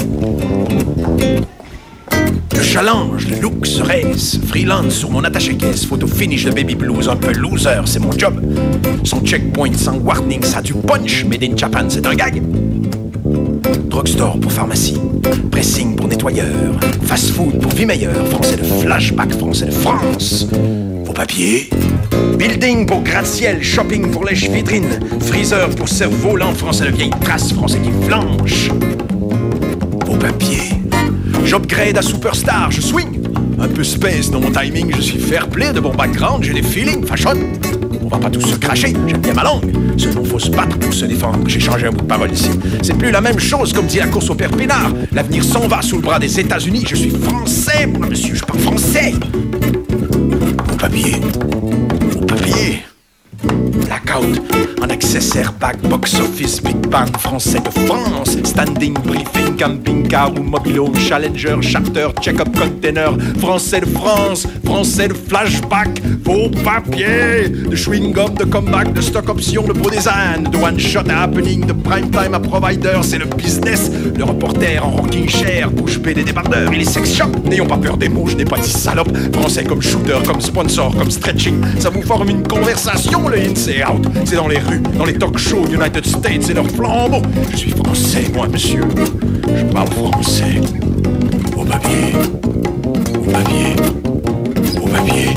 Le challenge, le look, ce race, freelance sur mon attaché-caisse, photo finish de baby blues, un peu loser, c'est mon job. Sans checkpoint, sans warning, ça a du punch, made in Japan, c'est un gag. Drugstore pour pharmacie, pressing pour nettoyeur, fast-food pour vie meilleure, français de flashback, français de France. Vos papiers. Building pour gratte-ciel, shopping pour lèche-vitrine, freezer pour cerf-volant, français de vieille trace, français qui flanche. Vos papiers. J'upgrade à superstar, je swing. Un peu space dans mon timing, je suis fair play, de bon background, j'ai des feelings, fashion. On va pas tous se cracher, j'aime bien ma langue. Seulement faut se battre pour se défendre. J'ai changé un bout de parole ici. C'est plus la même chose comme dit la course au père Pénard. L'avenir s'en va sous le bras des États-Unis. Je suis français, moi monsieur, je parle français. Vos papiers. Vos papiers. Blackout, en accessoire, back, box office, big bang, français de France. Standing, briefing, camping-car ou mobilo, challenger, charter, check-up, container. Français de France, français de flashback, vos papiers. De chewing-gum, de comeback, de stock option, de pro design. De one-shot à happening, de prime time à provider. C'est le business, le reporter en rocking chair, bouche bée des débardeurs et les sex shops. N'ayons pas peur des mots, je n'ai pas dit salope. Français comme shooter, comme sponsor, comme stretching. Ça vous forme une conversation, le in, c'est out. C'est dans les rues, dans les talk shows, United States, c'est leur flambeau. Je suis français, moi, monsieur. Je parle français. Vos papiers. Vos papiers. Vos papiers.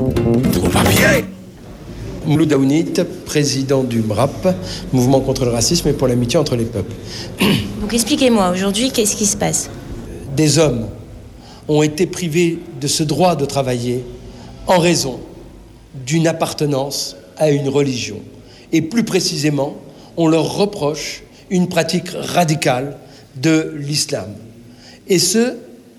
Vos papiers. Mouloud Aounit, président du M R A P, Mouvement contre le racisme et pour l'amitié entre les peuples. Donc expliquez-moi, aujourd'hui, qu'est-ce qui se passe ? Des hommes ont été privés de ce droit de travailler en raison d'une appartenance à une religion. Et plus précisément, on leur reproche une pratique radicale de l'islam. Et ce,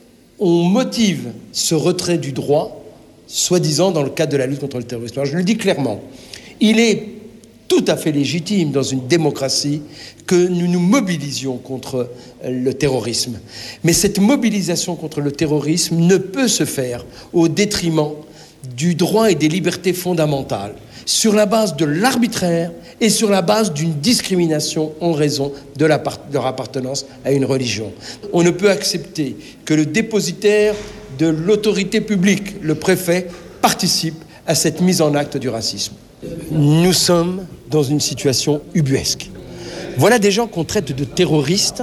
on motive ce retrait du droit, soi-disant dans le cadre de la lutte contre le terrorisme. Alors je le dis clairement, il est tout à fait légitime dans une démocratie que nous nous mobilisions contre le terrorisme. Mais cette mobilisation contre le terrorisme ne peut se faire au détriment du droit et des libertés fondamentales, sur la base de l'arbitraire et sur la base d'une discrimination en raison de, la part- de leur appartenance à une religion. On ne peut accepter que le dépositaire de l'autorité publique, le préfet, participe à cette mise en acte du racisme. Nous sommes dans une situation ubuesque. Voilà des gens qu'on traite de terroristes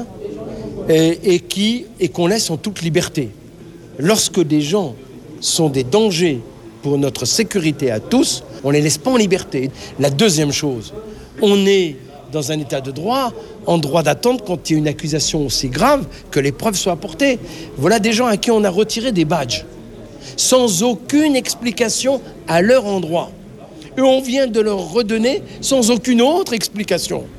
et, et, qui, et qu'on laisse en toute liberté. Lorsque des gens sont des dangers pour notre sécurité à tous, on ne les laisse pas en liberté. La deuxième chose, on est dans un état de droit, en droit d'attente quand il y a une accusation aussi grave que les preuves soient apportées. Voilà des gens à qui on a retiré des badges, sans aucune explication à leur endroit. Et on vient de leur redonner sans aucune autre explication.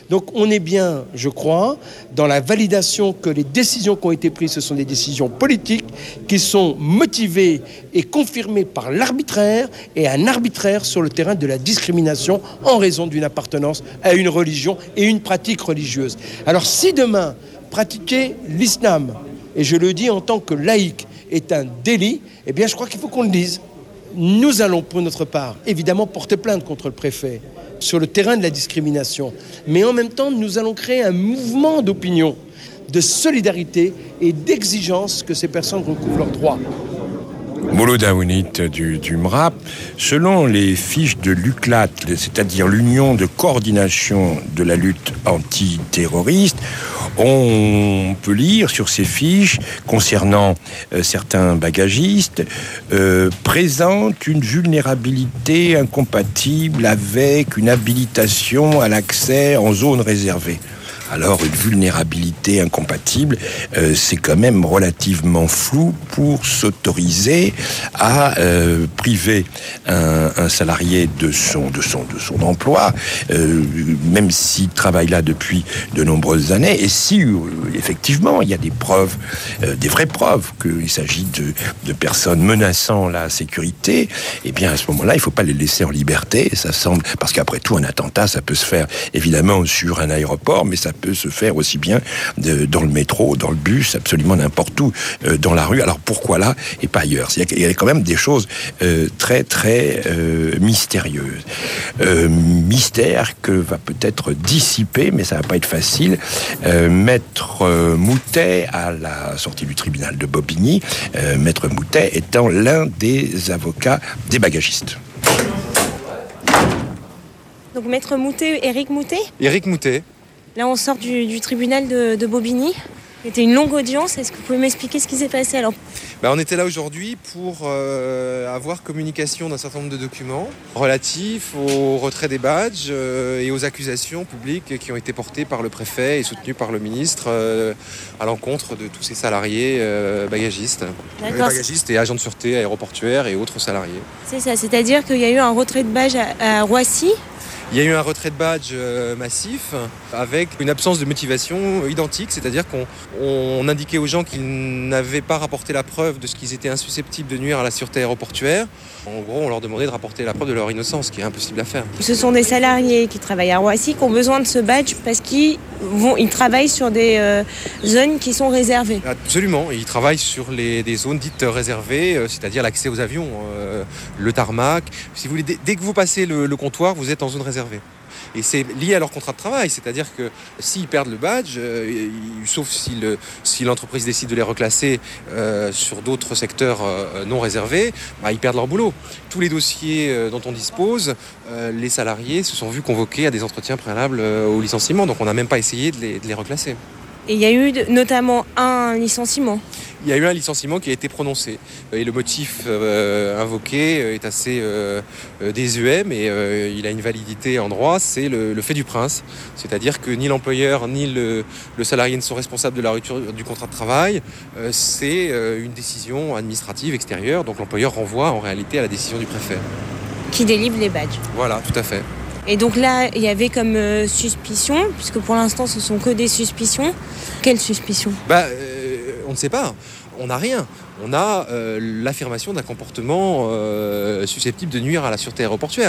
Donc on est bien, je crois, dans la validation que les décisions qui ont été prises, ce sont des décisions politiques qui sont motivées et confirmées par l'arbitraire et un arbitraire sur le terrain de la discrimination en raison d'une appartenance à une religion et une pratique religieuse. Alors si demain, pratiquer l'islam, et je le dis en tant que laïc, est un délit, eh bien je crois qu'il faut qu'on le dise. Nous allons pour notre part, évidemment, porter plainte contre le préfet sur le terrain de la discrimination. Mais en même temps, nous allons créer un mouvement d'opinion, de solidarité et d'exigence que ces personnes recouvrent leurs droits. Mouloud Aounit du, du M R A P, selon les fiches de l'U C L A T, c'est-à-dire l'Union de coordination de la lutte antiterroriste, on peut lire sur ces fiches concernant euh, certains bagagistes euh, présentent une vulnérabilité incompatible avec une habilitation à l'accès en zone réservée. Alors, une vulnérabilité incompatible, euh, c'est quand même relativement flou pour s'autoriser à euh, priver un, un salarié de son, de son, de son emploi, euh, même s'il travaille là depuis de nombreuses années. Et si, euh, effectivement, il y a des preuves, euh, des vraies preuves qu'il s'agit de, de personnes menaçant la sécurité, eh bien, à ce moment-là, il ne faut pas les laisser en liberté. Ça semble, parce qu'après tout, un attentat, ça peut se faire, évidemment, sur un aéroport, mais ça peut se faire aussi bien de, dans le métro, dans le bus, absolument n'importe où, euh, dans la rue. Alors pourquoi là et pas ailleurs ? Il y a quand même des choses euh, très très euh, mystérieuses. Euh, mystère que va peut-être dissiper, mais ça va pas être facile, euh, Maître euh, Moutet à la sortie du tribunal de Bobigny, euh, Maître Moutet étant l'un des avocats des bagagistes. Donc Maître Moutet, Éric Moutet ? Éric Moutet. Là, on sort du, du tribunal de, de Bobigny. C'était une longue audience. Est-ce que vous pouvez m'expliquer ce qui s'est passé alors ? Ben, on était là aujourd'hui pour euh, avoir communication d'un certain nombre de documents relatifs au retrait des badges euh, et aux accusations publiques qui ont été portées par le préfet et soutenues par le ministre euh, à l'encontre de tous ces salariés euh, bagagistes. D'accord. Bagagistes et agents de sûreté aéroportuaires et autres salariés. C'est ça, c'est-à-dire qu'il y a eu un retrait de badge à, à Roissy. Il y a eu un retrait de badge euh, massif avec une absence de motivation identique, c'est-à-dire qu'on on indiquait aux gens qu'ils n'avaient pas rapporté la preuve de ce qu'ils étaient insusceptibles de nuire à la sûreté aéroportuaire. En gros, on leur demandait de rapporter la preuve de leur innocence, ce qui est impossible à faire. Ce sont des salariés qui travaillent à Roissy qui ont besoin de ce badge parce qu'ils vont, ils travaillent sur des euh, zones qui sont réservées. Absolument, ils travaillent sur les, des zones dites réservées, euh, c'est-à-dire l'accès aux avions, euh, le tarmac. Si vous voulez, dès, dès que vous passez le, le comptoir, vous êtes en zone réservée. Et c'est lié à leur contrat de travail, c'est-à-dire que s'ils perdent le badge, euh, ils, sauf si, le, si l'entreprise décide de les reclasser euh, sur d'autres secteurs euh, non réservés, bah, ils perdent leur boulot. Tous les dossiers euh, dont on dispose, euh, les salariés se sont vus convoqués à des entretiens préalables euh, au licenciement, donc on n'a même pas essayé de les, de les reclasser. Et il y a eu de, notamment un licenciement. Il y a eu un licenciement qui a été prononcé. Et le motif euh, invoqué est assez euh, désuet, mais euh, il a une validité en droit, c'est le, le fait du prince. C'est-à-dire que ni l'employeur ni le, le salarié ne sont responsables de la rupture du contrat de travail. Euh, c'est euh, une décision administrative extérieure, donc l'employeur renvoie en réalité à la décision du préfet. Qui délivre les badges. Voilà, tout à fait. Et donc là, il y avait comme euh, suspicion, puisque pour l'instant ce sont que des suspicions. Quelle suspicion ? Bah, euh, on ne sait pas. On n'a rien. On a euh, l'affirmation d'un comportement euh, susceptible de nuire à la sûreté aéroportuaire.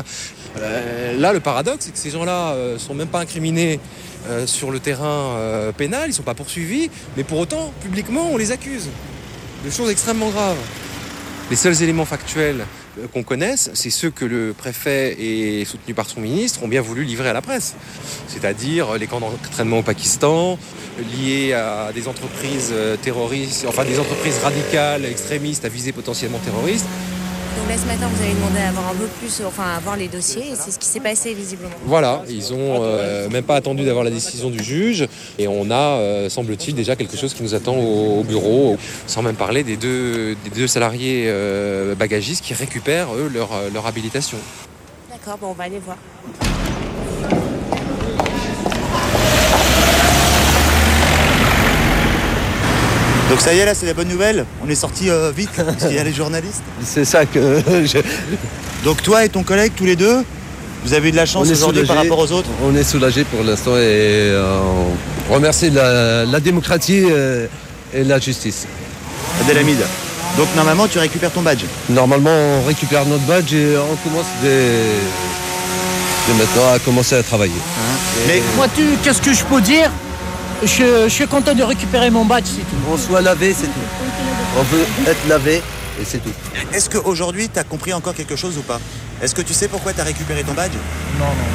Euh, là, le paradoxe, c'est que ces gens-là ne euh, sont même pas incriminés euh, sur le terrain euh, pénal, ils ne sont pas poursuivis, mais pour autant, publiquement, on les accuse de choses extrêmement graves. Les seuls éléments factuels qu'on connaisse, c'est ceux que le préfet et soutenu par son ministre ont bien voulu livrer à la presse. C'est-à-dire les camps d'entraînement au Pakistan, liés à des entreprises terroristes, enfin des entreprises radicales, extrémistes, à visée potentiellement terroriste. Donc là, ce matin, vous avez demandé à avoir un peu plus, enfin à voir les dossiers, et c'est ce qui s'est passé visiblement. Voilà, ils ont euh, même pas attendu d'avoir la décision du juge, et on a, euh, semble-t-il, déjà quelque chose qui nous attend au, au bureau, sans même parler des deux, des deux salariés euh, bagagistes qui récupèrent, eux, leur, leur habilitation. D'accord, bon, on va aller voir. Donc ça y est, là, c'est la bonne nouvelle. On est sorti euh, vite, parce qu'il y a les journalistes. C'est ça que... je... Donc toi et ton collègue, tous les deux, Vous avez eu de la chance On est aujourd'hui par soulagé. rapport aux autres? On est soulagé pour l'instant et euh, on remercie la, la démocratie euh, et la justice. Abdelhamid, donc normalement tu récupères ton badge? Normalement on récupère notre badge et on commence dès, dès maintenant à commencer à travailler. Mais moi, tu, qu'est-ce que je peux dire? je, je suis content de récupérer mon badge, c'est tout. On soit lavé, c'est tout. On veut être lavé et c'est tout. Est-ce qu'aujourd'hui tu as compris encore quelque chose ou pas? Est-ce que tu sais pourquoi tu as récupéré ton badge? Non, non.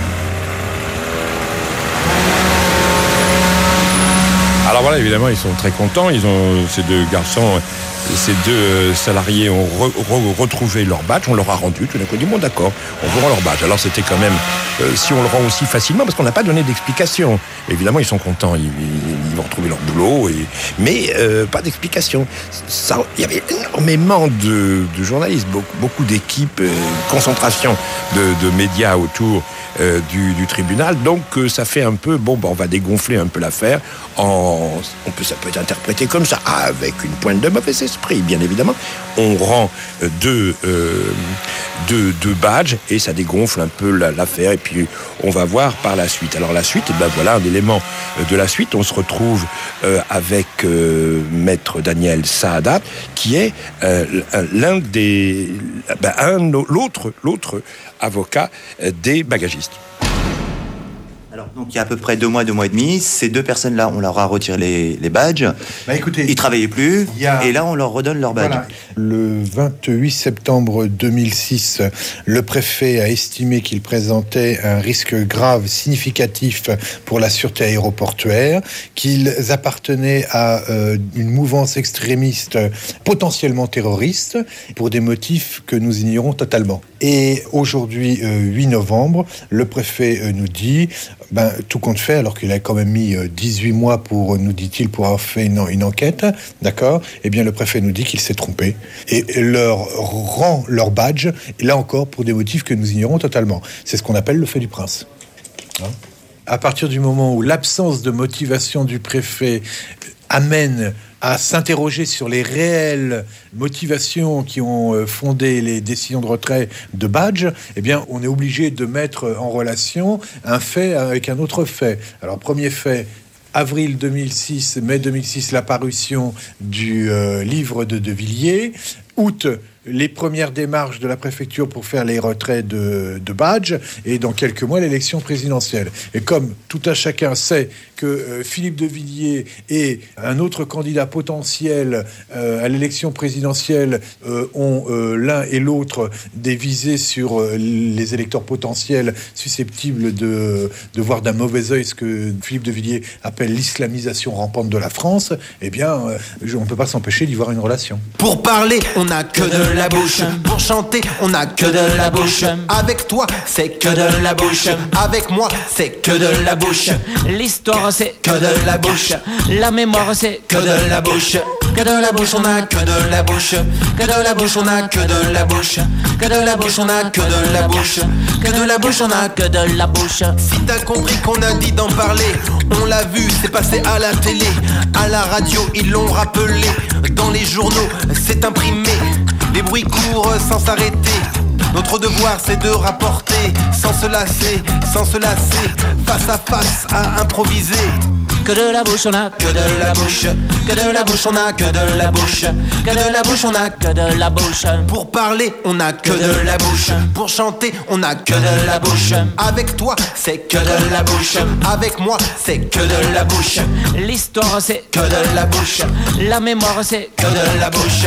Alors voilà, évidemment, ils sont très contents. Ils ont, ces deux garçons, ces deux salariés ont re, re, retrouvé leur badge. On leur a rendu. Tout d'un coup, on dit bon, d'accord, on vous rend leur badge. Alors c'était quand même, euh, si on le rend aussi facilement, parce qu'on n'a pas donné d'explication. Évidemment, ils sont contents. Ils, ils, ils vont retrouver leur boulot, et, mais euh, pas d'explication. Ça, il y avait énormément de, de journalistes, beaucoup, beaucoup d'équipes, euh, concentration de, de médias autour euh, du, du tribunal. Donc euh, ça fait un peu, bon, bah, on va dégonfler un peu l'affaire. En, on peut, ça peut être interprété comme ça, avec une pointe de mauvais esprit, bien évidemment. On rend euh, deux, euh, deux, deux badges et ça dégonfle un peu la, l'affaire. Et puis on va voir par la suite. Alors la suite, et ben voilà un élément de la suite. On se retrouve euh, avec euh, maître Daniel Saadat, qui est euh, l'un des, ben, un, l'autre, l'autre avocat des bagagistes. Alors, donc il y a à peu près deux mois, deux mois et demi, ces deux personnes-là, on leur a retiré les, les badges. Bah écoutez, ils travaillaient plus, a... et là on leur redonne leur badge. Voilà. Le vingt-huit septembre deux mille six, le préfet a estimé qu'il présentait un risque grave, significatif pour la sûreté aéroportuaire, qu'ils appartenaient à euh, une mouvance extrémiste potentiellement terroriste, pour des motifs que nous ignorons totalement. Et aujourd'hui, euh, huit novembre, le préfet euh, nous dit... Ben, tout compte fait, alors qu'il a quand même mis dix-huit mois pour, nous dit-il, pour avoir fait une, une enquête, d'accord? Eh bien, le préfet nous dit qu'il s'est trompé et leur rend leur badge, et là encore, pour des motifs que nous ignorons totalement. C'est ce qu'on appelle le fait du prince. Hein? À partir du moment où l'absence de motivation du préfet amène à s'interroger sur les réelles motivations qui ont fondé les décisions de retrait de badge, eh bien, on est obligé de mettre en relation un fait avec un autre fait. Alors, premier fait, avril deux mille six, mai deux mille six, la parution du euh, livre de De Villiers. Août, les premières démarches de la préfecture pour faire les retraits de, de badges, et dans quelques mois, l'élection présidentielle. Et comme tout un chacun sait que euh, Philippe de Villiers et un autre candidat potentiel euh, à l'élection présidentielle euh, ont euh, l'un et l'autre des visées sur euh, les électeurs potentiels susceptibles de, de voir d'un mauvais œil ce que Philippe de Villiers appelle l'islamisation rampante de la France, eh bien, euh, on ne peut pas s'empêcher d'y voir une relation. Pour parler, on n'a que de la bouche. Pour chanter, on n'a que de la bouche. Avec toi, c'est que de la bouche. Avec moi, c'est que de la bouche. L'histoire, c'est que de la bouche. La mémoire, c'est que de la bouche. Que de la bouche, on a que de la bouche. Que de la bouche, on a que de la bouche. Que de la bouche, on a que de la bouche. Que de la bouche, on a que de la bouche. Si t'as compris qu'on a dit d'en parler, on l'a vu, c'est passé à la télé, à la radio, ils l'ont rappelé. Dans les journaux, c'est imprimé. Les bruits courent sans s'arrêter. Notre devoir c'est de rapporter, sans se lasser, sans se lasser, face à face à improviser. Que de la bouche on a, que de la bouche, que de la bouche on a, que de la bouche, que de la bouche on a, que de la bouche. Pour parler on a que de la bouche, pour chanter on a que de la bouche. Avec toi c'est que de la bouche, avec moi c'est que de la bouche. L'histoire c'est que de la bouche, la mémoire c'est que de la bouche.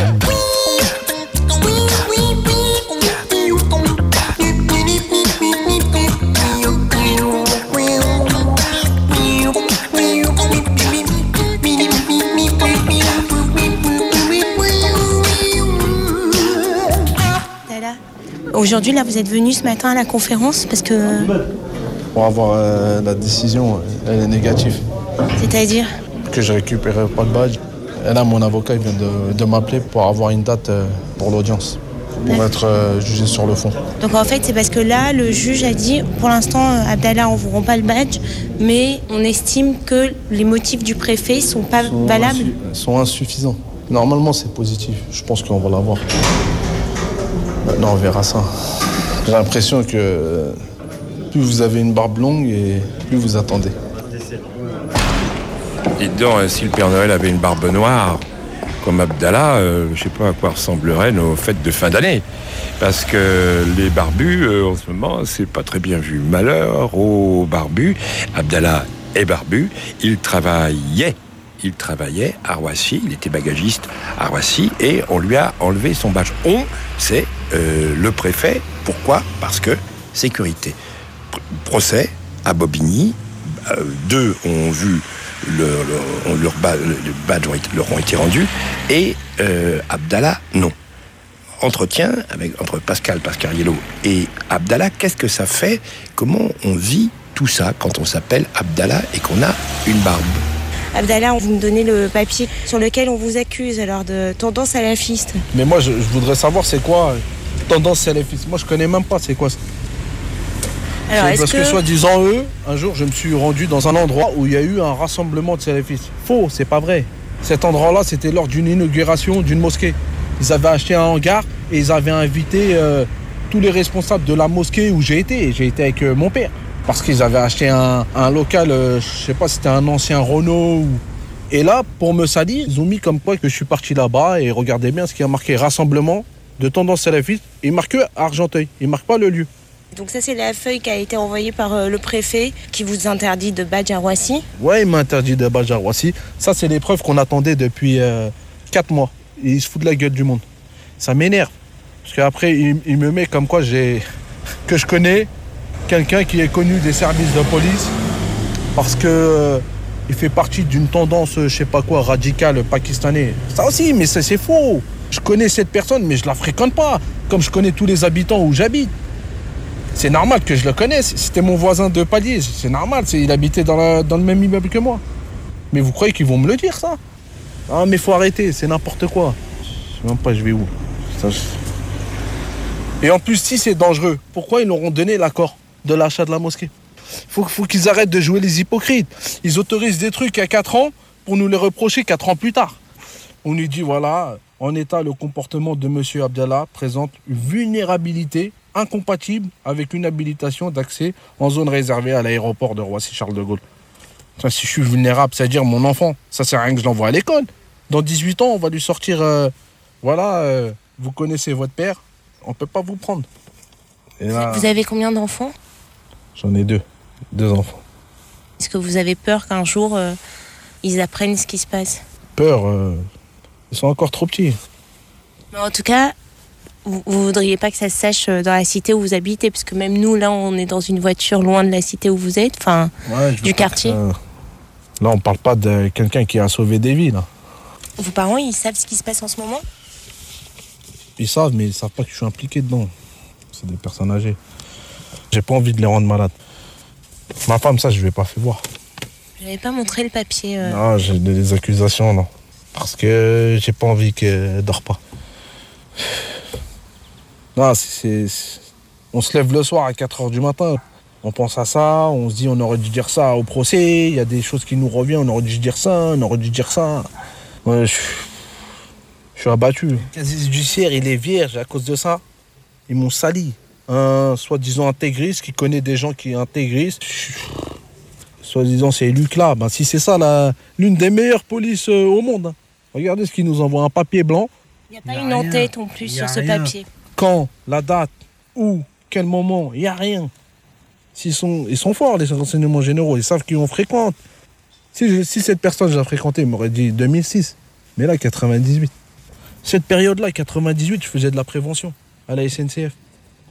Aujourd'hui, là, vous êtes venu ce matin à la conférence parce que... Pour avoir euh, la décision, elle est négative. C'est-à-dire? Que je récupérerai pas le badge. Et là, mon avocat il vient de, de m'appeler pour avoir une date euh, pour l'audience, pour être euh, jugé sur le fond. Donc en fait, c'est parce que là, le juge a dit, pour l'instant, euh, Abdallah, on vous rend pas le badge, mais on estime que les motifs du préfet sont pas sont valables. Insu- sont insuffisants. Normalement, c'est positif. Je pense qu'on va l'avoir. Maintenant, on verra ça. J'ai l'impression que Plus vous avez une barbe longue et plus vous attendez. Dites donc, si le Père Noël avait une barbe noire, comme Abdallah, euh, je ne sais pas à quoi ressembleraient nos fêtes de fin d'année. Parce que les barbus, euh, en ce moment, c'est pas très bien vu. Malheur aux barbus. Abdallah est barbu. Il travaillait, il travaillait à Roissy. Il était bagagiste à Roissy et on lui a enlevé son badge. On, c'est euh, le préfet. Pourquoi ? Parce que sécurité. Procès à Bobigny. Euh, deux ont vu Le, le, leur ba, le badge leur ont été rendus et euh, Abdallah non. Entretien avec, entre Pascal Pasquariello et Abdallah, qu'est-ce que ça fait ? Comment on vit tout ça quand on s'appelle Abdallah et qu'on a une barbe ? Abdallah, vous me donnez le papier sur lequel on vous accuse alors de tendance salafiste. Mais moi je, je voudrais savoir c'est quoi tendance salafiste. Moi je connais même pas c'est quoi ça. Alors, c'est parce que... que soi-disant eux, un jour je me suis rendu dans un endroit où il y a eu un rassemblement de salafistes. Faux, c'est pas vrai. Cet endroit-là, c'était lors d'une inauguration d'une mosquée. Ils avaient acheté un hangar et ils avaient invité euh, tous les responsables de la mosquée où j'ai été. J'ai été avec euh, mon père. Parce qu'ils avaient acheté un, un local, euh, je sais pas, c'était un ancien Renault. Ou... Et là, pour me salir, ils ont mis comme quoi que je suis parti là-bas et regardez bien ce qui a marqué rassemblement de tendance salafiste. Il marque que Argenteuil, il marque pas le lieu. Donc ça, c'est la feuille qui a été envoyée par euh, le préfet qui vous interdit de badge à Roissy. Ouais, il m'a interdit de badge à Roissy. Ça, c'est les preuves qu'on attendait depuis euh, quatre mois. Et il se fout de la gueule du monde. Ça m'énerve. Parce qu'après, il, il me met comme quoi j'ai que je connais quelqu'un qui est connu des services de police parce que euh, il fait partie d'une tendance, je sais pas quoi, radicale pakistanais. Ça aussi, mais ça, c'est faux. Je connais cette personne, mais je la fréquente pas. Comme je connais tous les habitants où j'habite. C'est normal que je le connaisse. C'était mon voisin de palier. C'est normal. C'est, il habitait dans, la, dans le même immeuble que moi. Mais vous croyez qu'ils vont me le dire, ça ? Ah, mais faut arrêter. C'est n'importe quoi. Je sais même pas, je vais où. Ça, je... Et en plus, si c'est dangereux, pourquoi ils leur ont donné l'accord de l'achat de la mosquée ? Faut, faut qu'ils arrêtent de jouer les hypocrites. Ils autorisent des trucs à quatre ans pour nous les reprocher quatre ans plus tard. On nous dit, voilà, en état, le comportement de M. Abdallah présente une vulnérabilité incompatible avec une habilitation d'accès en zone réservée à l'aéroport de Roissy-Charles de Gaulle. Enfin, si je suis vulnérable, c'est-à-dire mon enfant, ça sert à rien que je l'envoie à l'école. Dans dix-huit ans, on va lui sortir, euh, voilà, euh, vous connaissez votre père, on ne peut pas vous prendre. Et là, vous avez combien d'enfants ? J'en ai deux, deux enfants. Est-ce que vous avez peur qu'un jour, euh, ils apprennent ce qui se passe ? Peur, euh, ils sont encore trop petits. Mais en tout cas, vous ne voudriez pas que ça se sache dans la cité où vous habitez, parce que même nous, là, on est dans une voiture loin de la cité où vous êtes, enfin, ouais, du quartier. Euh, là, on parle pas de quelqu'un qui a sauvé des vies, là. Vos parents, ils savent ce qui se passe en ce moment ? Ils savent, mais ils savent pas que je suis impliqué dedans. C'est des personnes âgées. J'ai pas envie de les rendre malades. Ma femme, ça, je vais pas faire voir. Vous n'avez pas montré le papier euh... Non, j'ai des accusations, non. Parce que j'ai pas envie qu'elle dort pas. Non, c'est, c'est... On se lève le soir à quatre heures du matin. On pense à ça, on se dit on aurait dû dire ça au procès. Il y a des choses qui nous reviennent, on aurait dû dire ça, on aurait dû dire ça. Ouais, je... je suis abattu. Le casier judiciaire, il est vierge à cause de ça. Ils m'ont sali. Un soi-disant intégriste qui connaît des gens qui sont intégristes. Soi-disant, c'est Luc là. Ben, si c'est ça, la... l'une des meilleures polices euh, au monde. Hein. Regardez ce qu'ils nous envoient, un papier blanc. Il n'y a pas y a une rien. En-tête en plus sur ce rien. Papier. Quand, la date, où, quel moment, il n'y a rien. S'ils sont, ils sont forts, les renseignements généraux, ils savent qui on fréquente. Si, je, si cette personne, je la fréquentais, il m'aurait dit deux mille six. Mais là, quatre-vingt-dix-huit. Cette période-là, quatre-vingt-dix-huit, je faisais de la prévention à la S N C F. C'est-à-dire ?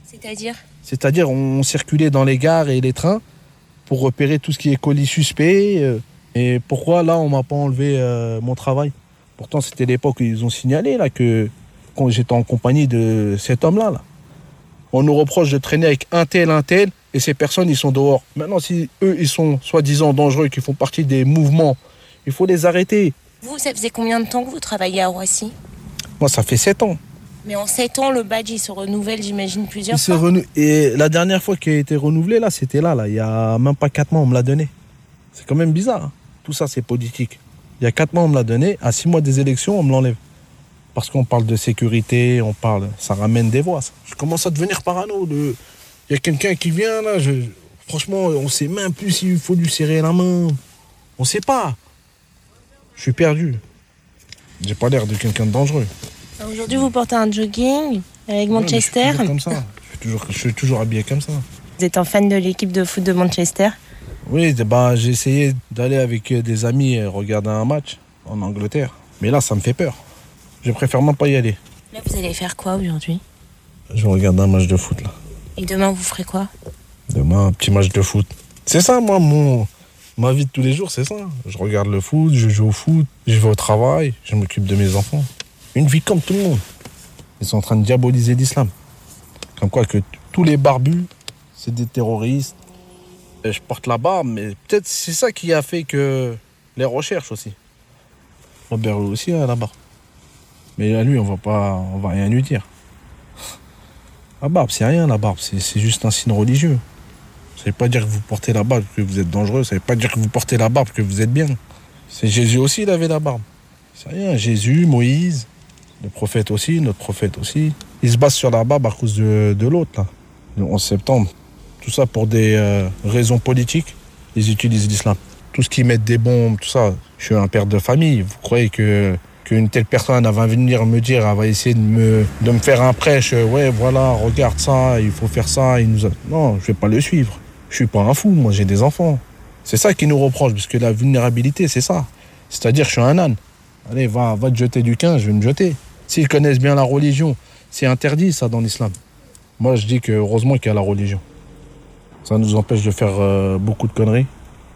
C'est-à-dire, on circulait dans les gares et les trains pour repérer tout ce qui est colis suspect. Et pourquoi, là, on m'a pas enlevé euh, mon travail ? Pourtant, c'était l'époque où ils ont signalé là, que quand j'étais en compagnie de cet homme-là. Là. On nous reproche de traîner avec un tel, un tel, et ces personnes, ils sont dehors. Maintenant, si eux, ils sont soi-disant dangereux, qui font partie des mouvements, il faut les arrêter. Vous, ça faisait combien de temps que vous travaillez à Roissy ? Moi, ça fait sept ans. Mais en sept ans, le badge, il se renouvelle, j'imagine, plusieurs il fois. Renou... Et la dernière fois qu'il a été renouvelé, là, c'était là, là. Il y a même pas quatre mois, on me l'a donné. C'est quand même bizarre. Hein. Tout ça, c'est politique. Il y a quatre mois, on me l'a donné. À six mois des élections, on me l'enlève. Parce qu'on parle de sécurité, on parle... Ça ramène des voix, ça. Je commence à devenir parano. De... Il y a quelqu'un qui vient, là. Je... Franchement, on sait même plus s'il faut lui serrer la main. On sait pas. Je suis perdu. J'ai pas l'air de quelqu'un de dangereux. Aujourd'hui, vous portez un jogging avec Manchester. Ouais, je suis comme ça. Je suis, toujours, je suis toujours habillé comme ça. Vous êtes un fan de l'équipe de foot de Manchester? Oui, bah, j'ai essayé d'aller avec des amis regarder un match en Angleterre. Mais là, ça me fait peur. Je préfère même pas y aller. Là, vous allez faire quoi aujourd'hui? Je vais regarder un match de foot, là. Et demain, vous ferez quoi? Demain, un petit match de foot. C'est ça, moi, mon... ma vie de tous les jours, c'est ça. Je regarde le foot, je joue au foot, je vais au travail, je m'occupe de mes enfants. Une vie comme tout le monde. Ils sont en train de diaboliser l'islam. Comme quoi que t- tous les barbus, c'est des terroristes. Et je porte la barbe, mais peut-être c'est ça qui a fait que les recherches aussi. Robert aussi a la barbe. Mais à lui, on va pas, on va rien lui dire. La barbe, c'est rien, la barbe. C'est, c'est juste un signe religieux. Ça ne veut pas dire que vous portez la barbe que vous êtes dangereux. Ça ne veut pas dire que vous portez la barbe que vous êtes bien. C'est Jésus aussi, il avait la barbe. C'est rien. Jésus, Moïse, le prophète aussi, notre prophète aussi. Ils se basent sur la barbe à cause de, de l'autre, là. Le onze septembre. Tout ça pour des euh, raisons politiques. Ils utilisent l'islam. Tout ce qui met des bombes, tout ça. Je suis un père de famille. Vous croyez que qu'une telle personne va venir me dire, elle va essayer de me, de me faire un prêche. Ouais, voilà, regarde ça, il faut faire ça. Il nous a... Non, je vais pas le suivre. Je suis pas un fou, moi j'ai des enfants. C'est ça qu'ils nous reprochent, parce que la vulnérabilité, c'est ça. C'est-à-dire, je suis un âne. Allez, va, va te jeter du quinze, je vais me jeter. S'ils connaissent bien la religion, c'est interdit ça dans l'islam. Moi, je dis que heureusement qu'il y a la religion. Ça nous empêche de faire euh, beaucoup de conneries.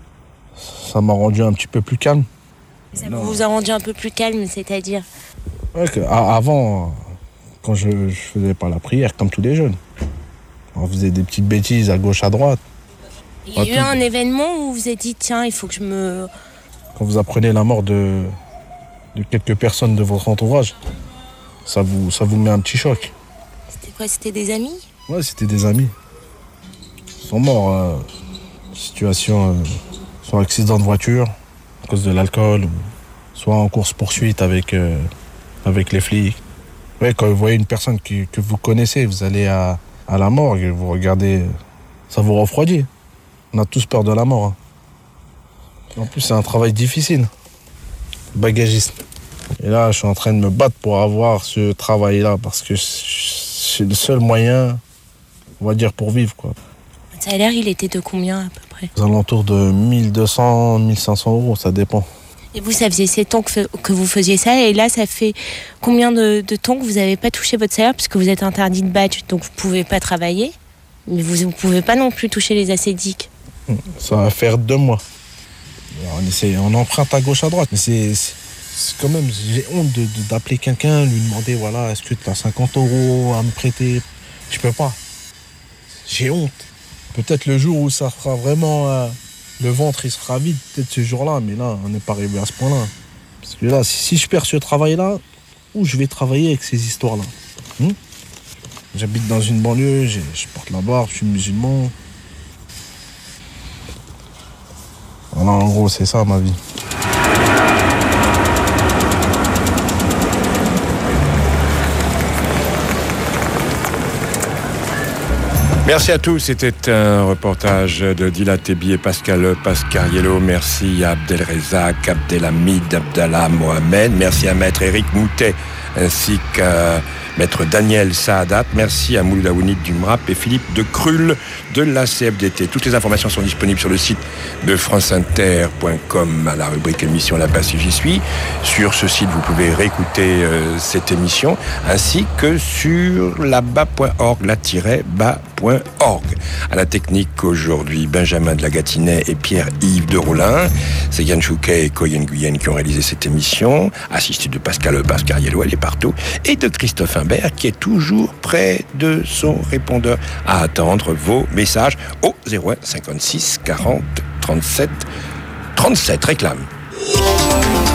Ça m'a rendu un petit peu plus calme. Ça vous a rendu un peu plus calme, c'est-à-dire? Ouais, que, à, avant, quand je, je faisais pas la prière, comme tous les jeunes, on faisait des petites bêtises à gauche, à droite. Il y a eu tout... un événement où vous vous êtes dit, tiens, il faut que je me... Quand vous apprenez la mort de, de quelques personnes de votre entourage, ça vous, ça vous met un petit choc. C'était quoi? C'était des amis? Ouais, c'était des amis. Ils sont morts. Euh, situation, euh, soit accident de voiture, à cause de l'alcool, ou soit en course-poursuite avec, euh, avec les flics. Ouais, quand vous voyez une personne qui, que vous connaissez, vous allez à, à la morgue, vous regardez, ça vous refroidit. On a tous peur de la mort. Hein. En plus, c'est un travail difficile, bagagiste. Et là, je suis en train de me battre pour avoir ce travail-là, parce que c'est le seul moyen, on va dire, pour vivre, quoi. Votre salaire, il était de combien à peu près? Aux alentours de mille deux cents, mille cinq cents euros, ça dépend. Et vous, ça faisait sept ans que, que vous faisiez ça, et là, ça fait combien de, de temps que vous n'avez pas touché votre salaire, puisque vous êtes interdit de badge, donc vous ne pouvez pas travailler, mais vous ne pouvez pas non plus toucher les assédiques. Ça va faire deux mois. On, essaie, on emprunte à gauche, à droite, mais c'est, c'est, c'est quand même, j'ai honte de, de, d'appeler quelqu'un, lui demander, voilà, est-ce que tu as cinquante euros à me prêter? Je peux pas. J'ai honte. Peut-être le jour où ça fera vraiment, euh, le ventre il sera vide, peut-être ce jour-là, mais là, on n'est pas arrivé à ce point-là. Parce que là, si, si je perds ce travail-là, où je vais travailler avec ces histoires-là? hmm J'habite dans une banlieue, j'ai, je porte la barbe, je suis musulman. Voilà, en gros, c'est ça ma vie. Merci à tous. C'était un reportage de Dila Tebi et Pascal Pascariello. Merci à Abdelrezak, Abdelhamid, Abdallah Mohamed. Merci à Maître Éric Moutet ainsi qu'à Maître Daniel Saadat. Merci à Mouloud Aounid du M R A P et Philippe de Krull de la C F D T. Toutes les informations sont disponibles sur le site de france inter point com à la rubrique émission La Passe J'y suis. Sur ce site, vous pouvez réécouter euh, cette émission ainsi que sur laba point org, la-bas point org. À la technique aujourd'hui, Benjamin de la Gâtinais et Pierre-Yves de Roulin. C'est Yann Chouquet et Koyen Guyenne qui ont réalisé cette émission, assisté de Pascal Pascariello, elle est partout, et de Christophe Imbert qui est toujours près de son répondeur à attendre vos messages au zéro un cinquante-six quarante trente-sept trente-sept. Réclame.